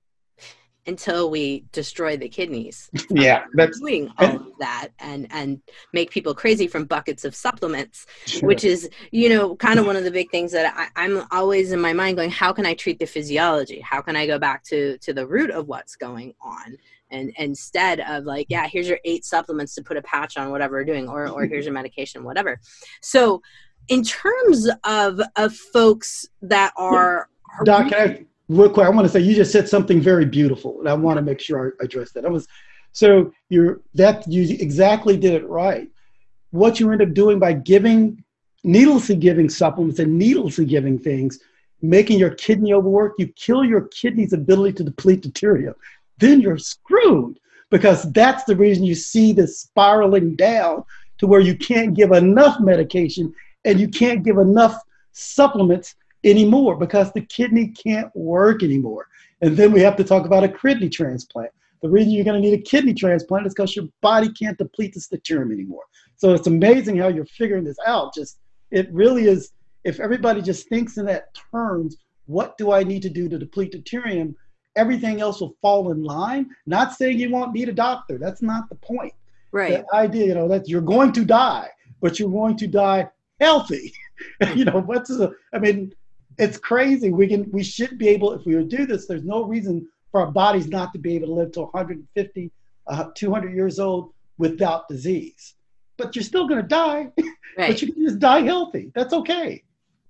Until we destroy the kidneys. Yeah, that's doing all of that and and make people crazy from buckets of supplements, sure. Which is, you know, kind of one of the big things that I, I'm always in my mind going, how can I treat the physiology? How can I go back to to the root of what's going on? And instead of like, yeah, here's your eight supplements to put a patch on whatever we're doing, or or here's your medication, whatever. So in terms of of folks that are, are Doc, can I real quick, I want to say you just said something very beautiful, and I want to make sure I address that. I was so you're that you exactly did it right. What you end up doing by giving needlessly giving supplements and needlessly giving things, making your kidney overwork, you kill your kidney's ability to deplete deuterium. Then you're screwed, because that's the reason you see this spiraling down to where you can't give enough medication and you can't give enough supplements anymore because the kidney can't work anymore. And then we have to talk about a kidney transplant. The reason you're going to need a kidney transplant is because your body can't deplete this deuterium anymore. So it's amazing how you're figuring this out. Just, it really is, if everybody just thinks in that terms, what do I need to do to deplete deuterium? Everything else will fall in line. Not saying you won't need a doctor. That's not the point. Right. The idea, you know, that you're going to die, but you're going to die healthy. You know, what's the, I mean, it's crazy. We can, we should be able, if we would do this, there's no reason for our bodies not to be able to live to one hundred fifty, uh, two hundred years old without disease. But you're still going to die, right. But you can just die healthy. That's okay.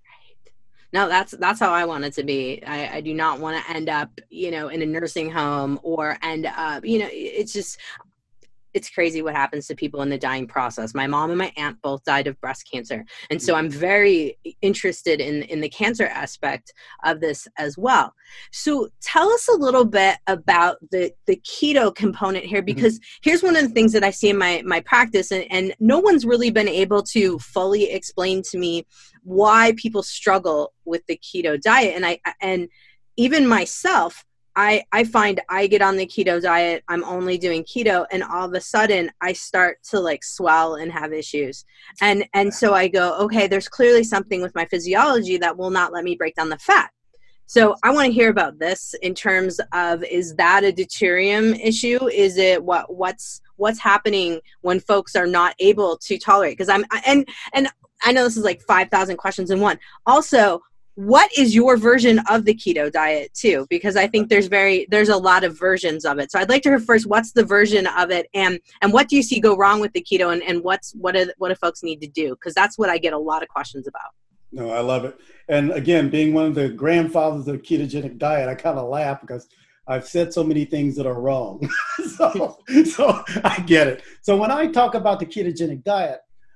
No, that's that's how I want it to be. I, I do not want to end up, you know, in a nursing home or end up, you know, it's just, it's crazy what happens to people in the dying process. My mom and my aunt both died of breast cancer. And so I'm very interested in, in the cancer aspect of this as well. So tell us a little bit about the, the keto component here, because here's one of the things that I see in my, my practice, and, and no one's really been able to fully explain to me why people struggle with the keto diet. And I, and even myself, I, I find I get on the keto diet, I'm only doing keto, and all of a sudden I start to like swell and have issues. And, and so I go, okay, there's clearly something with my physiology that will not let me break down the fat. So I want to hear about this in terms of, is that a deuterium issue? Is it what, what's, what's happening when folks are not able to tolerate? Cause I'm, and, and I know this is like five thousand questions in one. Also, what is your version of the keto diet too? Because I think there's very, there's a lot of versions of it. So I'd like to hear first, what's the version of it, and, and what do you see go wrong with the keto, and, and what's, what do, what do folks need to do? Cause that's what I get a lot of questions about. No, I love it. And again, being one of the grandfathers of the ketogenic diet, I kind of laugh because I've said so many things that are wrong. so, so I get it. So when I talk about the ketogenic diet,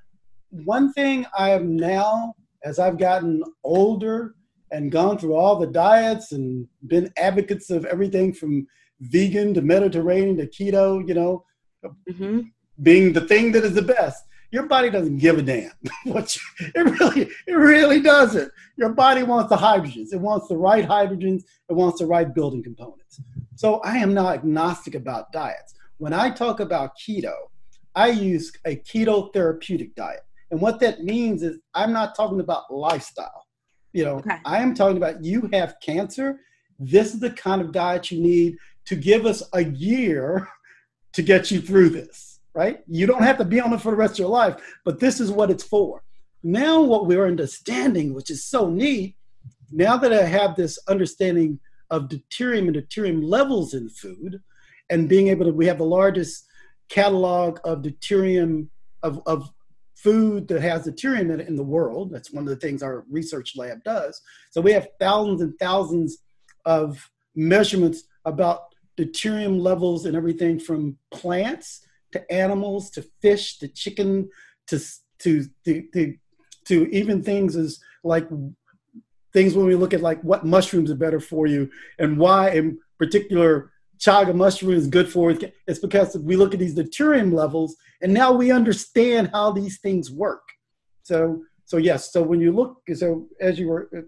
one thing I am now, as I've gotten older and gone through all the diets and been advocates of everything from vegan to Mediterranean to keto, you know, mm-hmm. being the thing that is the best, your body doesn't give a damn. What you, it really, it really doesn't. Your body wants the hydrogens. It wants the right hydrogens. It wants the right building components. So I am not agnostic about diets. When I talk about keto, I use a keto therapeutic diet. And what that means is I'm not talking about lifestyle. You know, okay. I am talking about, you have cancer. This is the kind of diet you need to give us a year to get you through this, right? You don't have to be on it for the rest of your life, but this is what it's for. Now what we're understanding, which is so neat, now that I have this understanding of deuterium and deuterium levels in food, and being able to, we have the largest catalog of deuterium, of, of food that has deuterium in it in the world. That's one of the things our research lab does. So we have thousands and thousands of measurements about deuterium levels in everything from plants to animals to fish to chicken to to to to, to even things as like things when we look at like what mushrooms are better for you and why in particular chaga mushroom is good for it. It's because we look at these deuterium levels and now we understand how these things work. So, so yes. So when you look, so as you were,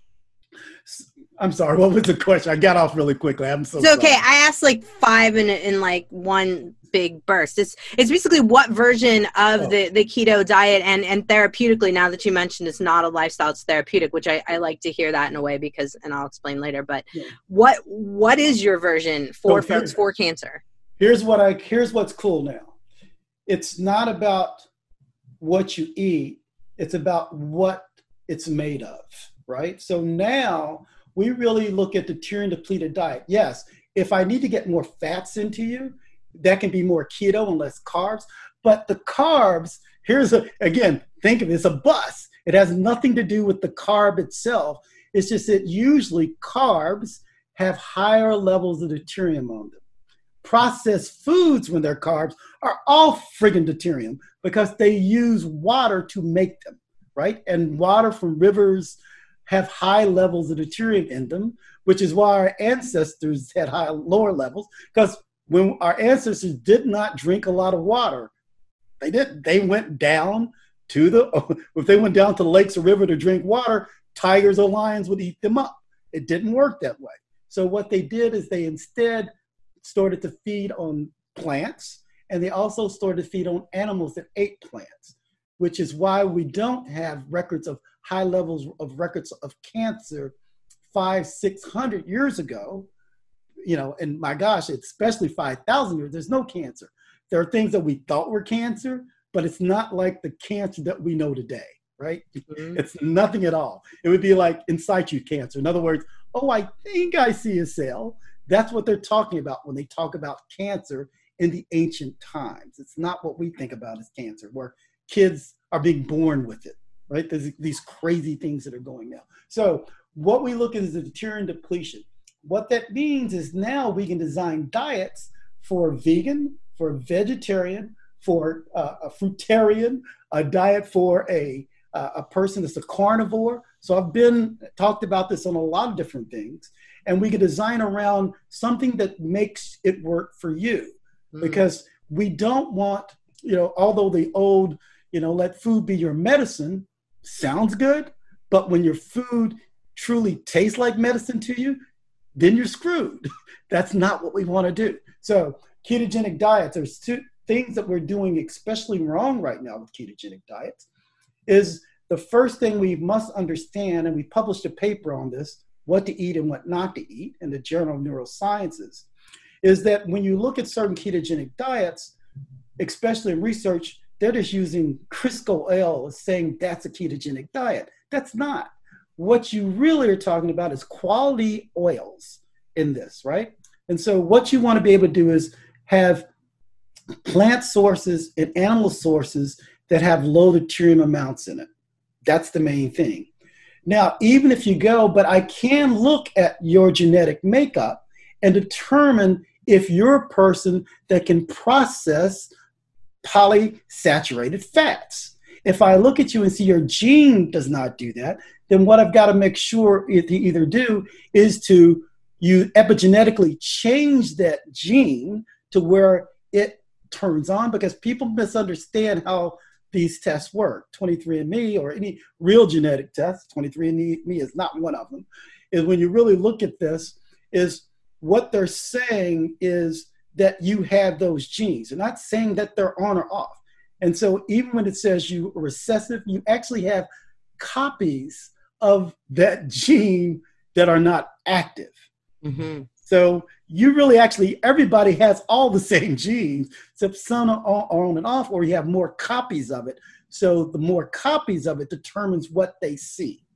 I'm sorry, what was the question? I got off really quickly. I'm so It's okay. sorry. I asked like five in, in like one big burst. It's it's basically what version of oh. the, the keto diet, and, and therapeutically, now that you mentioned it's not a lifestyle, it's therapeutic, which I, I like to hear that in a way because, and I'll explain later, but yeah. what what is your version for so folks for cancer? Here's what I here's what's cool now. It's not about what you eat, it's about what it's made of, right? So now we really look at the deuterium depleted diet. Yes, if I need to get more fats into you, that can be more keto and less carbs. But the carbs, here's a, again, think of it as a bus. It has nothing to do with the carb itself. It's just that usually carbs have higher levels of deuterium on them. Processed foods, when they're carbs, are all friggin' deuterium because they use water to make them, right? And water from rivers have high levels of deuterium in them, which is why our ancestors had high, lower levels, because when our ancestors did not drink a lot of water, they didn't. They went down to the, if they went down to the lakes or river to drink water, tigers or lions would eat them up. It didn't work that way. So what they did is they instead started to feed on plants, and they also started to feed on animals that ate plants, which is why we don't have records of high levels of records of cancer five, six hundred years ago. You know, and my gosh, especially five thousand years, there's no cancer. There are things that we thought were cancer, but it's not like the cancer that we know today, right? Mm-hmm. It's nothing at all. It would be like in situ cancer. In other words, oh, I think I see a cell. That's what they're talking about when they talk about cancer in the ancient times. It's not what we think about as cancer, where kids are being born with it, right? There's these crazy things that are going now. So what we look at is the deuterium depletion. What that means is now we can design diets for a vegan, for a vegetarian, for uh, a fruitarian, a diet for a, uh, a person that's a carnivore. So I've been talked about this on a lot of different things, and we can design around something that makes it work for you. Mm. Because we don't want, you know, although the old, you know, let food be your medicine sounds good, but when your food truly tastes like medicine to you, then you're screwed. That's not what we want to do. So ketogenic diets, there's two things that we're doing especially wrong right now with ketogenic diets. Is the first thing we must understand, and we published a paper on this, what to eat and what not to eat in the Journal of Neurosciences, is that when you look at certain ketogenic diets, especially in research, they're just using Crisco oil as saying that's a ketogenic diet. That's not. What you really are talking about is quality oils in this, right? And so what you want to be able to do is have plant sources and animal sources that have low deuterium amounts in it. That's the main thing. Now, even if you go, but I can look at your genetic makeup and determine if you're a person that can process polysaturated fats. If I look at you and see your gene does not do that, then what I've got to make sure to either do is to you epigenetically change that gene to where it turns on, because people misunderstand how these tests work. twenty-three and me or any real genetic test, twenty-three and me is not one of them, is when you really look at this, is what they're saying is that you have those genes. They're not saying that they're on or off. And so even when it says you are recessive, you actually have copies of that gene that are not active. Mm-hmm. So you really actually, everybody has all the same genes, except some are on and off, or you have more copies of it. So the more copies of it determines what they see.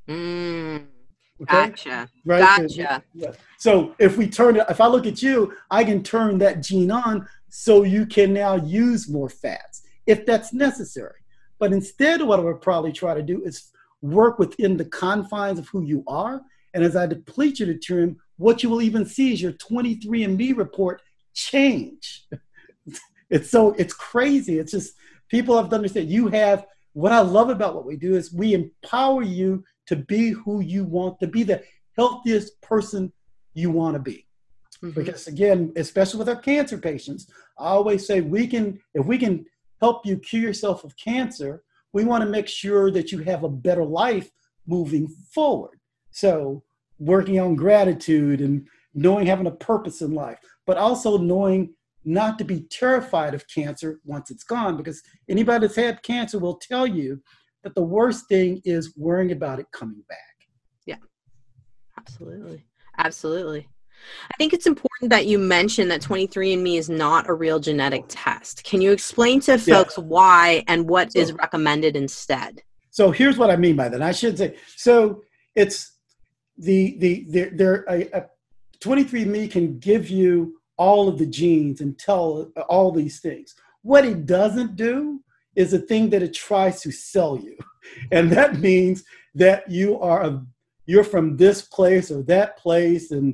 Mm, okay? Gotcha. Right? Gotcha. So, yeah. So if we turn it, if I look at you, I can turn that gene on so you can now use more fats if that's necessary. But instead, what I would probably try to do is work within the confines of who you are. And as I deplete your deuterium, what you will even see is your twenty-three and me report change. It's so, it's crazy. It's just, people have to understand, you have, what I love about what we do is we empower you to be who you want to be, the healthiest person you want to be. Mm-hmm. Because again, especially with our cancer patients, I always say we can, if we can help you cure yourself of cancer, we want to make sure that you have a better life moving forward. So working on gratitude and knowing having a purpose in life, but also knowing not to be terrified of cancer once it's gone, because anybody that's had cancer will tell you that the worst thing is worrying about it coming back. Yeah, absolutely. Absolutely. I think it's important that you mention that twenty-three and me is not a real genetic test. Can you explain to folks yeah. why and what so, is recommended instead? So here's what I mean by that. I should say, so it's the, the, the there, a, a twenty-three and me can give you all of the genes and tell all these things. What it doesn't do is the thing that it tries to sell you. And that means that you are, a, you're from this place or that place. And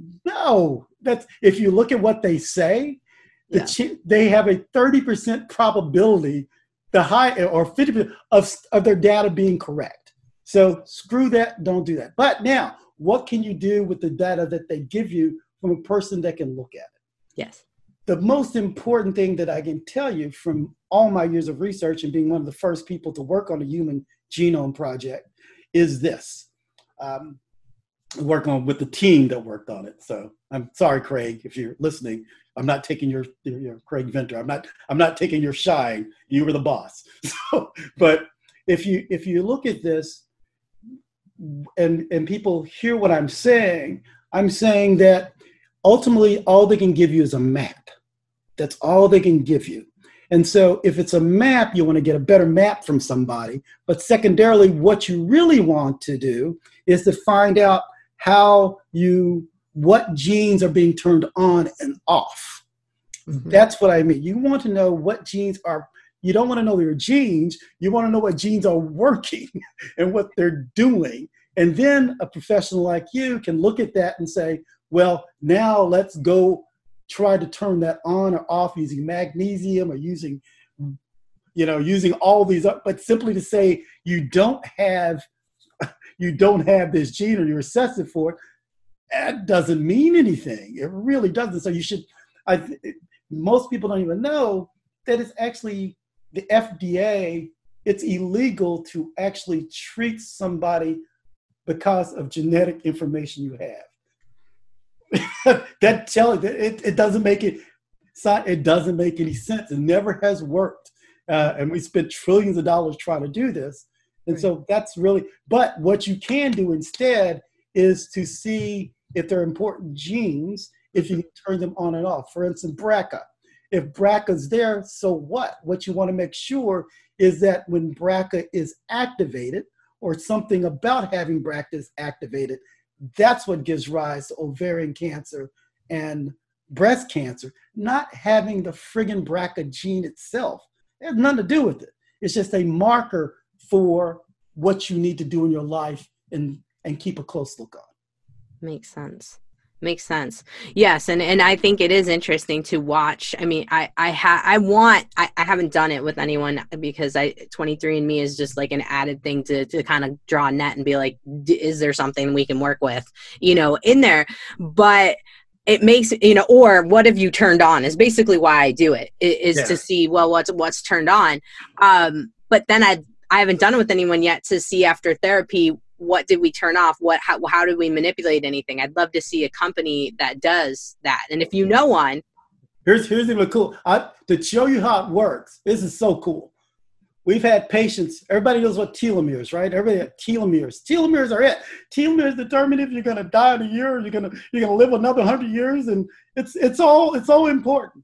no, that's, if you look at what they say, the yeah. ch- they have a thirty percent probability, the high or fifty percent of, of their data being correct. So screw that, don't do that. But now, what can you do with the data that they give you from a person that can look at it? Yes. The most important thing that I can tell you from all my years of research and being one of the first people to work on a human genome project is this. Um, work on with the team that worked on it. So I'm sorry, Craig, if you're listening. I'm not taking your, your Craig Venter. I'm not. I'm not taking your shine. You were the boss. So, but if you if you look at this, and and people hear what I'm saying, I'm saying that ultimately all they can give you is a map. That's all they can give you. And so if it's a map, you want to get a better map from somebody. But secondarily, what you really want to do is to find out how you, what genes are being turned on and off. Mm-hmm. That's what I mean. You want to know what genes are, you don't want to know your genes, you want to know what genes are working and what they're doing. And then a professional like you can look at that and say, well, now let's go try to turn that on or off using magnesium or using, you know, using all these, but simply to say you don't have, you don't have this gene or you're recessive for it, that doesn't mean anything. It really doesn't. So you should, I, most people don't even know that it's actually the F D A, it's illegal to actually treat somebody because of genetic information you have. That telling it, it doesn't make it it doesn't make any sense. It never has worked, uh, and we spent trillions of dollars trying to do this. And right. So that's really. But what you can do instead is to see if they're important genes, if you can turn them on and off. For instance, B R C A. If B R C A is there, so what? What you want to make sure is that when B R C A is activated, or something about having B R C A is activated, that's what gives rise to ovarian cancer and breast cancer. Not having the friggin' B R C A gene itself. It has nothing to do with it. It's just a marker for what you need to do in your life and, and keep a close look on. Makes sense. Makes sense. Yes. And, and I think it is interesting to watch. I mean, I, I ha I want, I, I haven't done it with anyone because I twenty-three and me is just like an added thing to, to kind of draw a net and be like, is there something we can work with, you know, in there? But it makes, you know, or what have you turned on is basically why I do it, is yeah. to see, well, what's, what's turned on. Um, but then I, I haven't done it with anyone yet to see after therapy, what did we turn off? What, how, how did we manipulate anything? I'd love to see a company that does that. And if you know one, here's, here's even cool. I, to show you how it works. This is so cool. We've had patients, everybody knows what telomeres, right? Everybody had telomeres. Telomeres are it. Telomeres determine if you're going to die in a year or you're going to, you're going to live another hundred years. And it's, it's all, it's all important.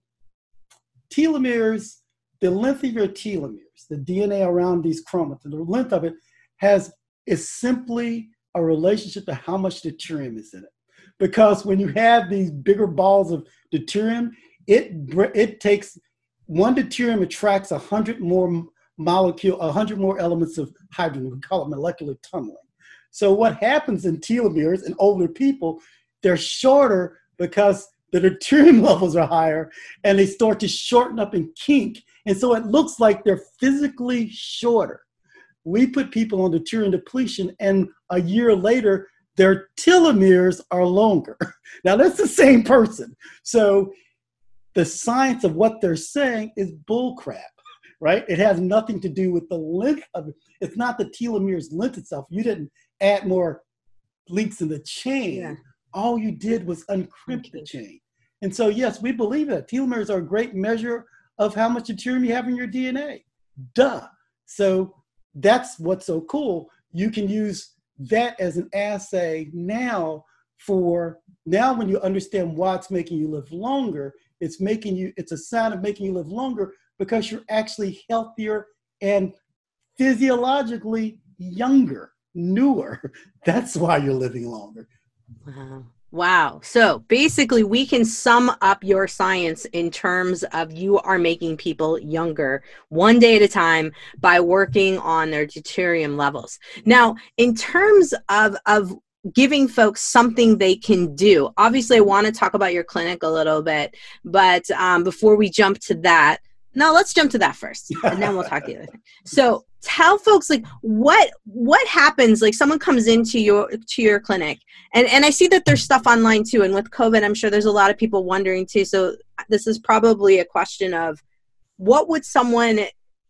Telomeres, the length of your telomeres, the D N A around these chromosomes, the length of it has is simply a relationship to how much deuterium is in it. Because when you have these bigger balls of deuterium, it it takes one deuterium attracts a hundred more molecule, a hundred more elements of hydrogen. We call it molecular tunneling. So what happens in telomeres in older people, they're shorter because the deuterium levels are higher and they start to shorten up and kink. And so it looks like they're physically shorter. We put people on deuterium depletion, and a year later, their telomeres are longer. Now, that's the same person. So the science of what they're saying is bullcrap, right? It has nothing to do with the length of it. It's not the telomeres length itself. You didn't add more links in the chain. Yeah. All you did was uncrimp the chain. And so, yes, we believe that. Telomeres are a great measure of how much deuterium you have in your D N A. Duh. So that's what's so cool. You can use that as an assay now for, now when you understand why it's making you live longer, it's making you, it's a sign of making you live longer because you're actually healthier and physiologically younger, newer. That's why you're living longer. Wow. Wow. So basically we can sum up your science in terms of you are making people younger one day at a time by working on their deuterium levels. Now, in terms of, of giving folks something they can do, obviously I want to talk about your clinic a little bit, but um, before we jump to that, no, let's jump to that first and then we'll talk the other thing. So tell folks like what what happens, like someone comes into your to your clinic and, and I see that there's stuff online too. And with COVID, I'm sure there's a lot of people wondering too. So this is probably a question of what would someone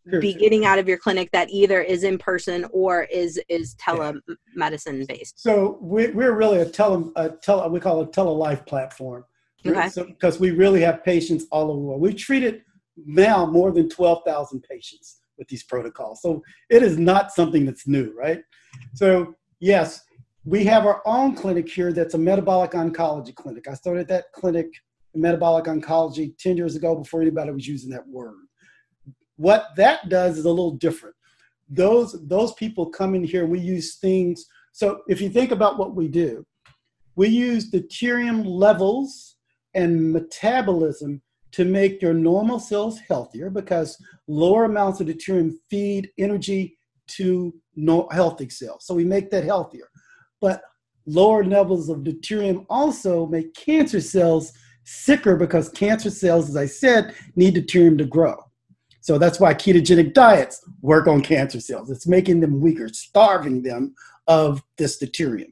be getting out of your clinic that either is in person or is is telemedicine based? So we're, we're really a tele, a tele, we call it a tele-life platform. Okay. So, because we really have patients all over the world. We've treated now more than twelve thousand patients with these protocols. So it is not something that's new, right? So yes, we have our own clinic here that's a metabolic oncology clinic. I started that clinic in metabolic oncology ten years ago before anybody was using that word. What that does is a little different. Those, those people come in here, we use things. So if you think about what we do, we use deuterium levels and metabolism to make your normal cells healthier, because lower amounts of deuterium feed energy to no healthy cells. So we make that healthier. But lower levels of deuterium also make cancer cells sicker, because cancer cells, as I said, need deuterium to grow. So that's why ketogenic diets work on cancer cells. It's making them weaker, starving them of this deuterium.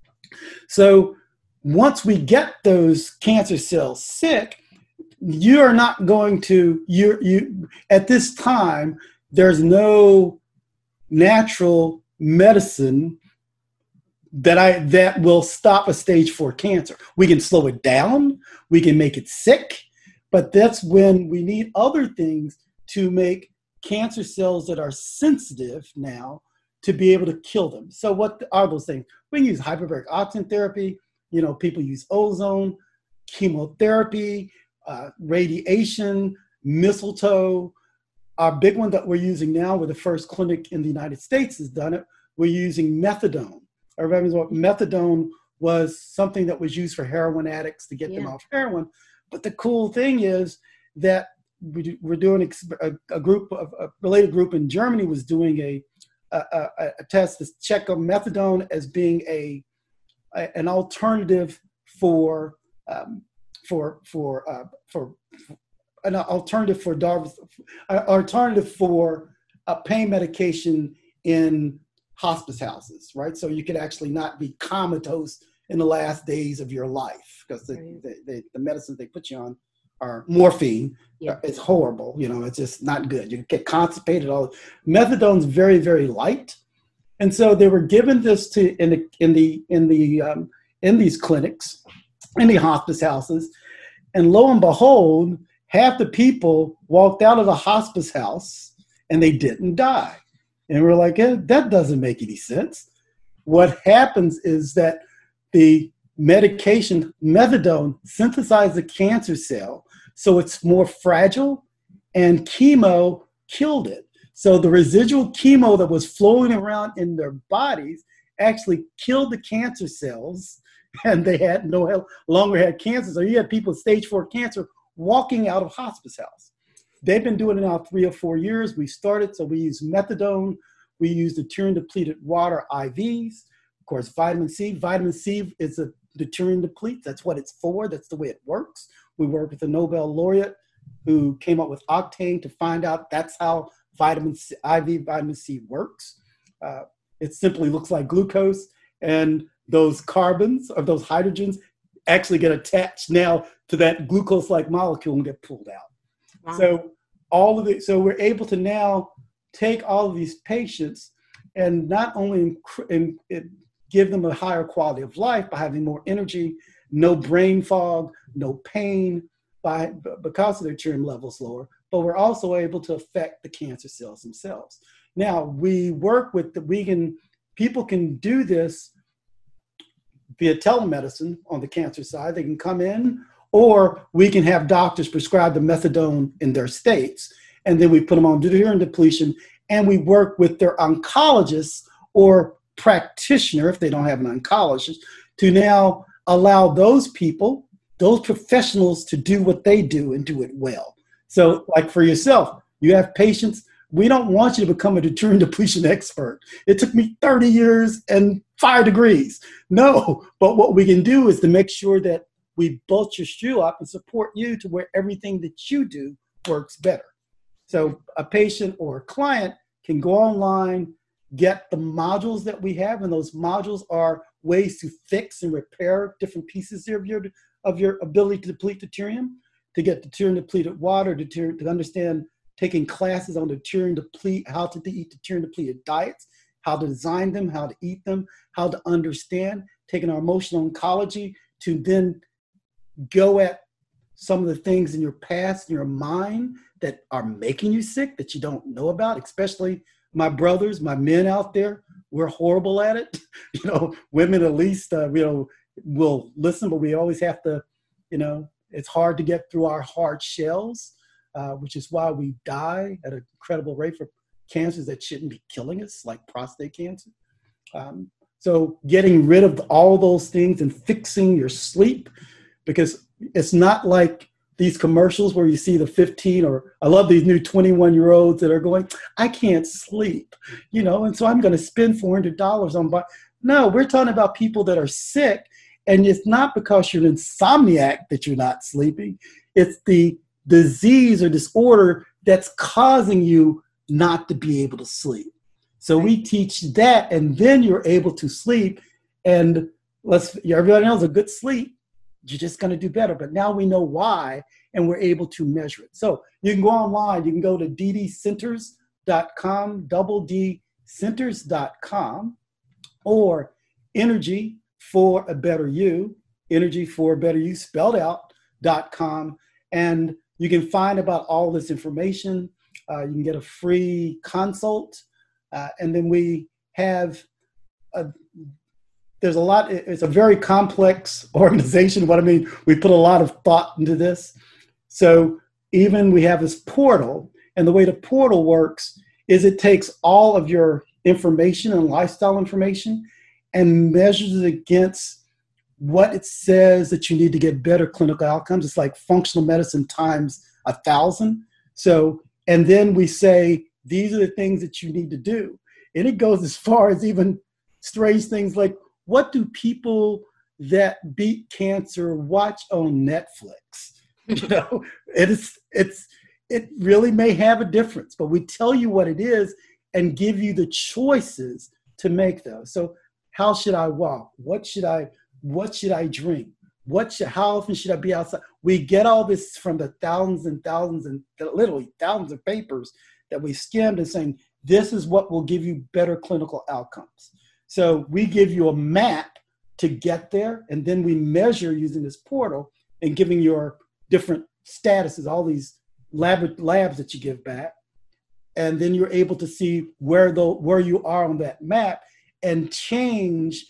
So once we get those cancer cells sick, you are not going to, you you at this time, there's no natural medicine that I that will stop a stage four cancer. We can slow it down, we can make it sick, but that's when we need other things to make cancer cells that are sensitive now to be able to kill them. So what are those things? We can use hyperbaric oxygen therapy. You know, people use ozone, chemotherapy, uh, radiation, mistletoe. Our big one that we're using now, where the first clinic in the United States has done it, we're using methadone. Everybody knows what methadone was, something that was used for heroin addicts to get yeah. them off heroin. But the cool thing is that we do, we're doing a, a group, of, a related group in Germany was doing a, a, a, a test to check on methadone as being a, a an alternative for um, for for uh, for an alternative for an alternative for a pain medication in hospice houses, right? So you could actually not be comatose in the last days of your life, because the, right. the, the, the medicines they put you on are morphine. Yeah. It's horrible. You know, it's just not good. You get constipated. All methadone's very, very light, and so they were given this to in the in the in the um, in these clinics, in the hospice houses, and lo and behold, half the people walked out of the hospice house and they didn't die. And we're like, eh, that doesn't make any sense. What happens is that the medication, methadone, synthesizes the cancer cell, so it's more fragile, and chemo killed it. So the residual chemo that was flowing around in their bodies actually killed the cancer cells, and they had no longer had cancer. So you had people with stage four cancer walking out of hospice house. They've been doing it now three or four years. We started, so we use methadone. We use deuterium depleted water I Vs. Of course, vitamin C. Vitamin C is a deuterium deplete. That's what it's for. That's the way it works. We worked with a Nobel laureate who came up with octane to find out that's how vitamin C, I V vitamin C works. Uh, it simply looks like glucose, and those carbons or those hydrogens actually get attached now to that glucose-like molecule and get pulled out. Wow. So all of it, so we're able to now take all of these patients and not only in, in, give them a higher quality of life by having more energy, no brain fog, no pain by because of their deuterium levels lower, but we're also able to affect the cancer cells themselves. Now we work with the we can people can do this via telemedicine on the cancer side. They can come in, or we can have doctors prescribe the methadone in their states, and then we put them on deuterium depletion, and we work with their oncologists or practitioner, if they don't have an oncologist, to now allow those people, those professionals, to do what they do and do it well. So like for yourself, you have patients, we don't want you to become a deuterium depletion expert. It took me thirty years and five degrees. No, but what we can do is to make sure that we bolster you up and support you to where everything that you do works better. So a patient or a client can go online, get the modules that we have, and those modules are ways to fix and repair different pieces of your of your ability to deplete deuterium, to get deuterium depleted water, deuterium, to understand taking classes on deuterium deplete, how to eat deuterium depleted diets, how to design them, how to eat them, how to understand, taking our emotional oncology to then go at some of the things in your past, in your mind that are making you sick that you don't know about, especially my brothers, my men out there. We're horrible at it. You know, women at least, uh, you know, will listen, but we always have to, you know, it's hard to get through our hard shells, uh, which is why we die at an incredible rate for cancers that shouldn't be killing us, like prostate cancer. Um, so getting rid of all those things and fixing your sleep, because it's not like these commercials where you see the fifteen, or I love these new twenty-one year olds that are going, I can't sleep, you know, and so I'm going to spend four hundred dollars on, buy. No, we're talking about people that are sick, and it's not because you're an insomniac that you're not sleeping. It's the disease or disorder that's causing you not to be able to sleep. So we teach that, and then you're able to sleep, and let's, everybody knows a good sleep, you're just going to do better. But now we know why, and we're able to measure it. So you can go online. You can go to d d centers dot com, double D centers dot com, or Energy for a Better You, Energy for a Better You, spelled out, dot com. And you can find about all this information. Uh, you can get a free consult. Uh, and then we have a There's a lot, it's a very complex organization. What I mean, we put a lot of thought into this. So even we have this portal, and the way the portal works is it takes all of your information and lifestyle information and measures it against what it says that you need to get better clinical outcomes. It's like functional medicine times a thousand. So, and then we say, these are the things that you need to do. And it goes as far as even strange things like, what do people that beat cancer watch on Netflix? You know, it's it's it really may have a difference, but we tell you what it is and give you the choices to make those. So how should I walk? What should I what should I drink? What should, how often should I be outside? We get all this from the thousands and thousands and literally thousands of papers that we skimmed and saying, this is what will give you better clinical outcomes. So we give you a map to get there, and then we measure using this portal and giving your different statuses, all these lab labs that you give back. And then you're able to see where the where you are on that map and change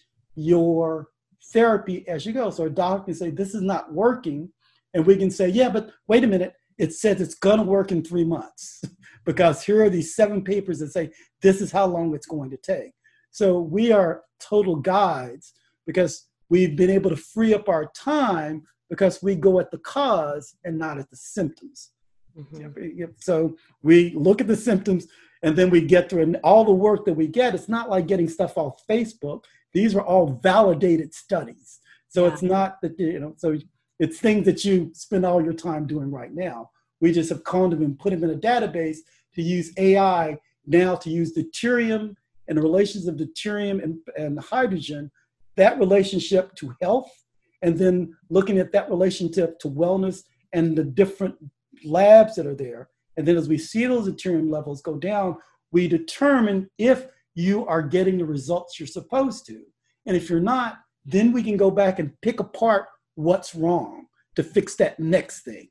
your therapy as you go. So a doctor can say, this is not working. And we can say, yeah, but wait a minute. It says it's going to work in three months because here are these seven papers that say this is how long it's going to take. So we are total guides because we've been able to free up our time because we go at the cause and not at the symptoms. Mm-hmm. So we look at the symptoms and then we get through, and all the work that we get, it's not like getting stuff off Facebook. These are all validated studies. So yeah. It's not that, you know, so it's things that you spend all your time doing right now. We just have conned them and put them in a database to use A I now to use deuterium and the relations of deuterium and, and hydrogen, that relationship to health, and then looking at that relationship to wellness and the different labs that are there. And then as we see those deuterium levels go down, we determine if you are getting the results you're supposed to. And if you're not, then we can go back and pick apart what's wrong to fix that next thing.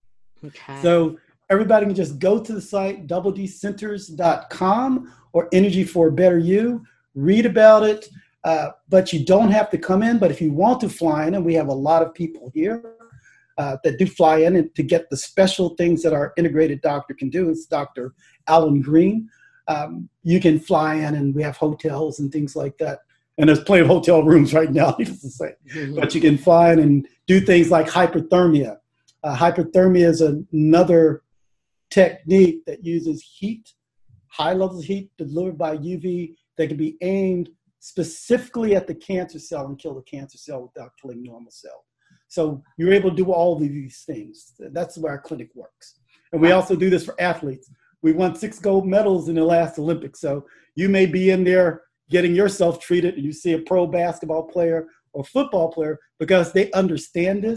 Okay. So everybody can just go to the site, double D centers dot com or Energy for a Better You, read about it, uh, but you don't have to come in. But if you want to fly in, and we have a lot of people here uh, that do fly in and to get the special things that our integrated doctor can do, it's Doctor Alan Green. Um, you can fly in, and we have hotels and things like that. And there's plenty of hotel rooms right now, needless to say. Mm-hmm. But you can fly in and do things like hyperthermia. Uh, hyperthermia is another technique that uses heat, high levels of heat delivered by U V that can be aimed specifically at the cancer cell and kill the cancer cell without killing normal cell. So you're able to do all of these things. That's where our clinic works. And we also do this for athletes. We won six gold medals in the last Olympics. So you may be in there getting yourself treated, and you see a pro basketball player or football player because they understand this.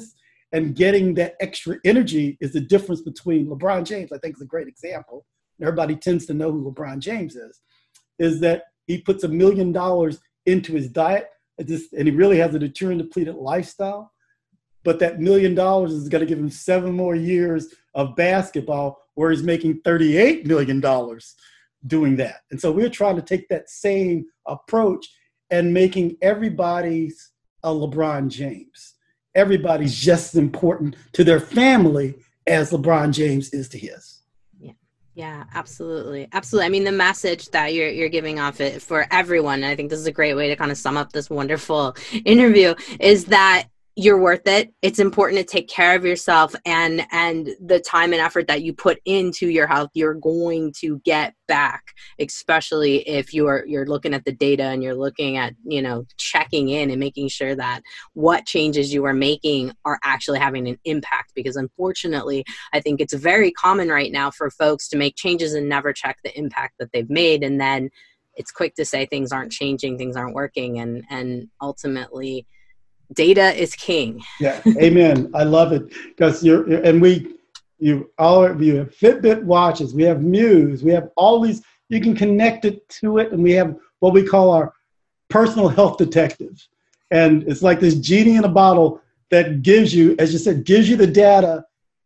and getting that extra energy is the difference between LeBron James, I think is a great example. Everybody tends to know who LeBron James is, is that he puts a million dollars into his diet and he really has a deterrent depleted lifestyle. But that million dollars is going to give him seven more years of basketball where he's making thirty-eight million dollars doing that. And so we're trying to take that same approach and making everybody's a LeBron James. Everybody's just as important to their family as LeBron James is to his. Yeah, yeah, absolutely. Absolutely. I mean, the message that you're you're giving off it for everyone, and I think this is a great way to kind of sum up this wonderful interview, is that you're worth it. It's important to take care of yourself, and and the time and effort that you put into your health, you're going to get back, especially if you're you're looking at the data and you're looking at, you know, checking in and making sure that what changes you are making are actually having an impact. Because unfortunately, I think it's very common right now for folks to make changes and never check the impact that they've made. And then it's quick to say things aren't changing, things aren't working. And, and ultimately, data is king. Yeah, amen. I love it because you're, and we, you all, you have Fitbit watches, we have Muse, we have all these. You can connect it to it, and we have what we call our personal health detective, and it's like this genie in a bottle that gives you, as you said, gives you the data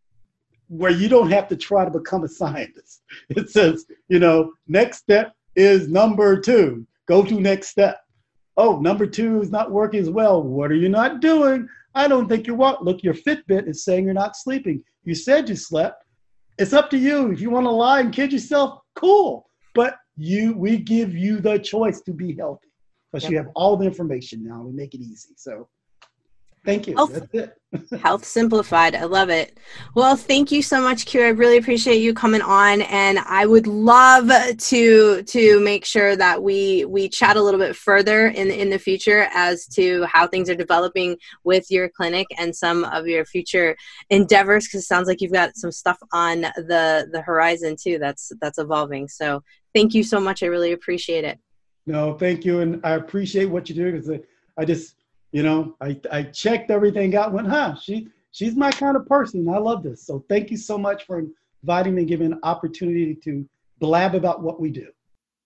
where you don't have to try to become a scientist. It says, you know, next step is number two. Go to next step. Oh, number two is not working as well. What are you not doing? I don't think you're what? Look, your Fitbit is saying you're not sleeping. You said you slept. It's up to you. If you want to lie and kid yourself, cool. But you, we give you the choice to be healthy because yep. you have all the information now. We make it easy. So thank you. Health, That's it. Health Simplified. I love it. Well, thank you so much, Q. I really appreciate you coming on, and I would love to to make sure that we we chat a little bit further in in the future as to how things are developing with your clinic and some of your future endeavors, because it sounds like you've got some stuff on the the horizon too that's that's evolving. So thank you so much. I really appreciate it. No, thank you, and I appreciate what you do, because I, I just. You know, I, I checked everything out and went, huh, she, she's my kind of person. I love this. So thank you so much for inviting me and giving an opportunity to blab about what we do.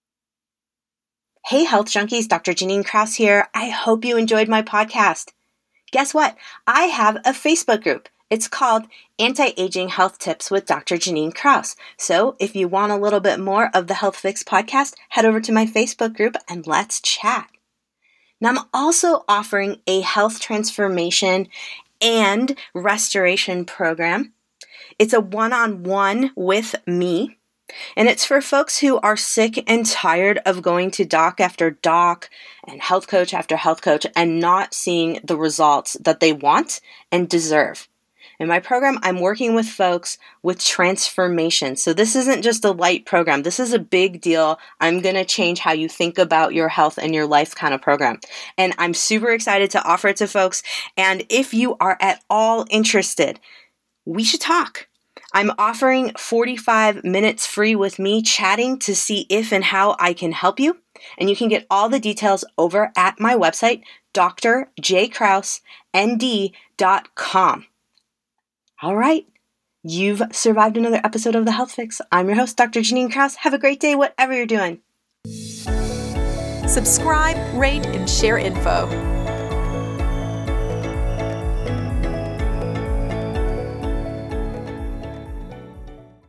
Hey, Health Junkies, Doctor Janine Krause here. I hope you enjoyed my podcast. Guess what? I have a Facebook group. It's called Anti-Aging Health Tips with Doctor Janine Krause. So if you want a little bit more of the Health Fix podcast, head over to my Facebook group and let's chat. Now, I'm also offering a health transformation and restoration program. It's a one-on-one with me, and it's for folks who are sick and tired of going to doc after doc and health coach after health coach and not seeing the results that they want and deserve. In my program, I'm working with folks with transformation. So this isn't just a light program. This is a big deal. I'm going to change how you think about your health and your life kind of program. And I'm super excited to offer it to folks. And if you are at all interested, we should talk. I'm offering forty-five minutes free with me chatting to see if and how I can help you. And you can get all the details over at my website, D R J Krause N D dot com. All right, you've survived another episode of The Health Fix. I'm your host, Doctor Janine Krause. Have a great day, whatever you're doing. Subscribe, rate, and share info.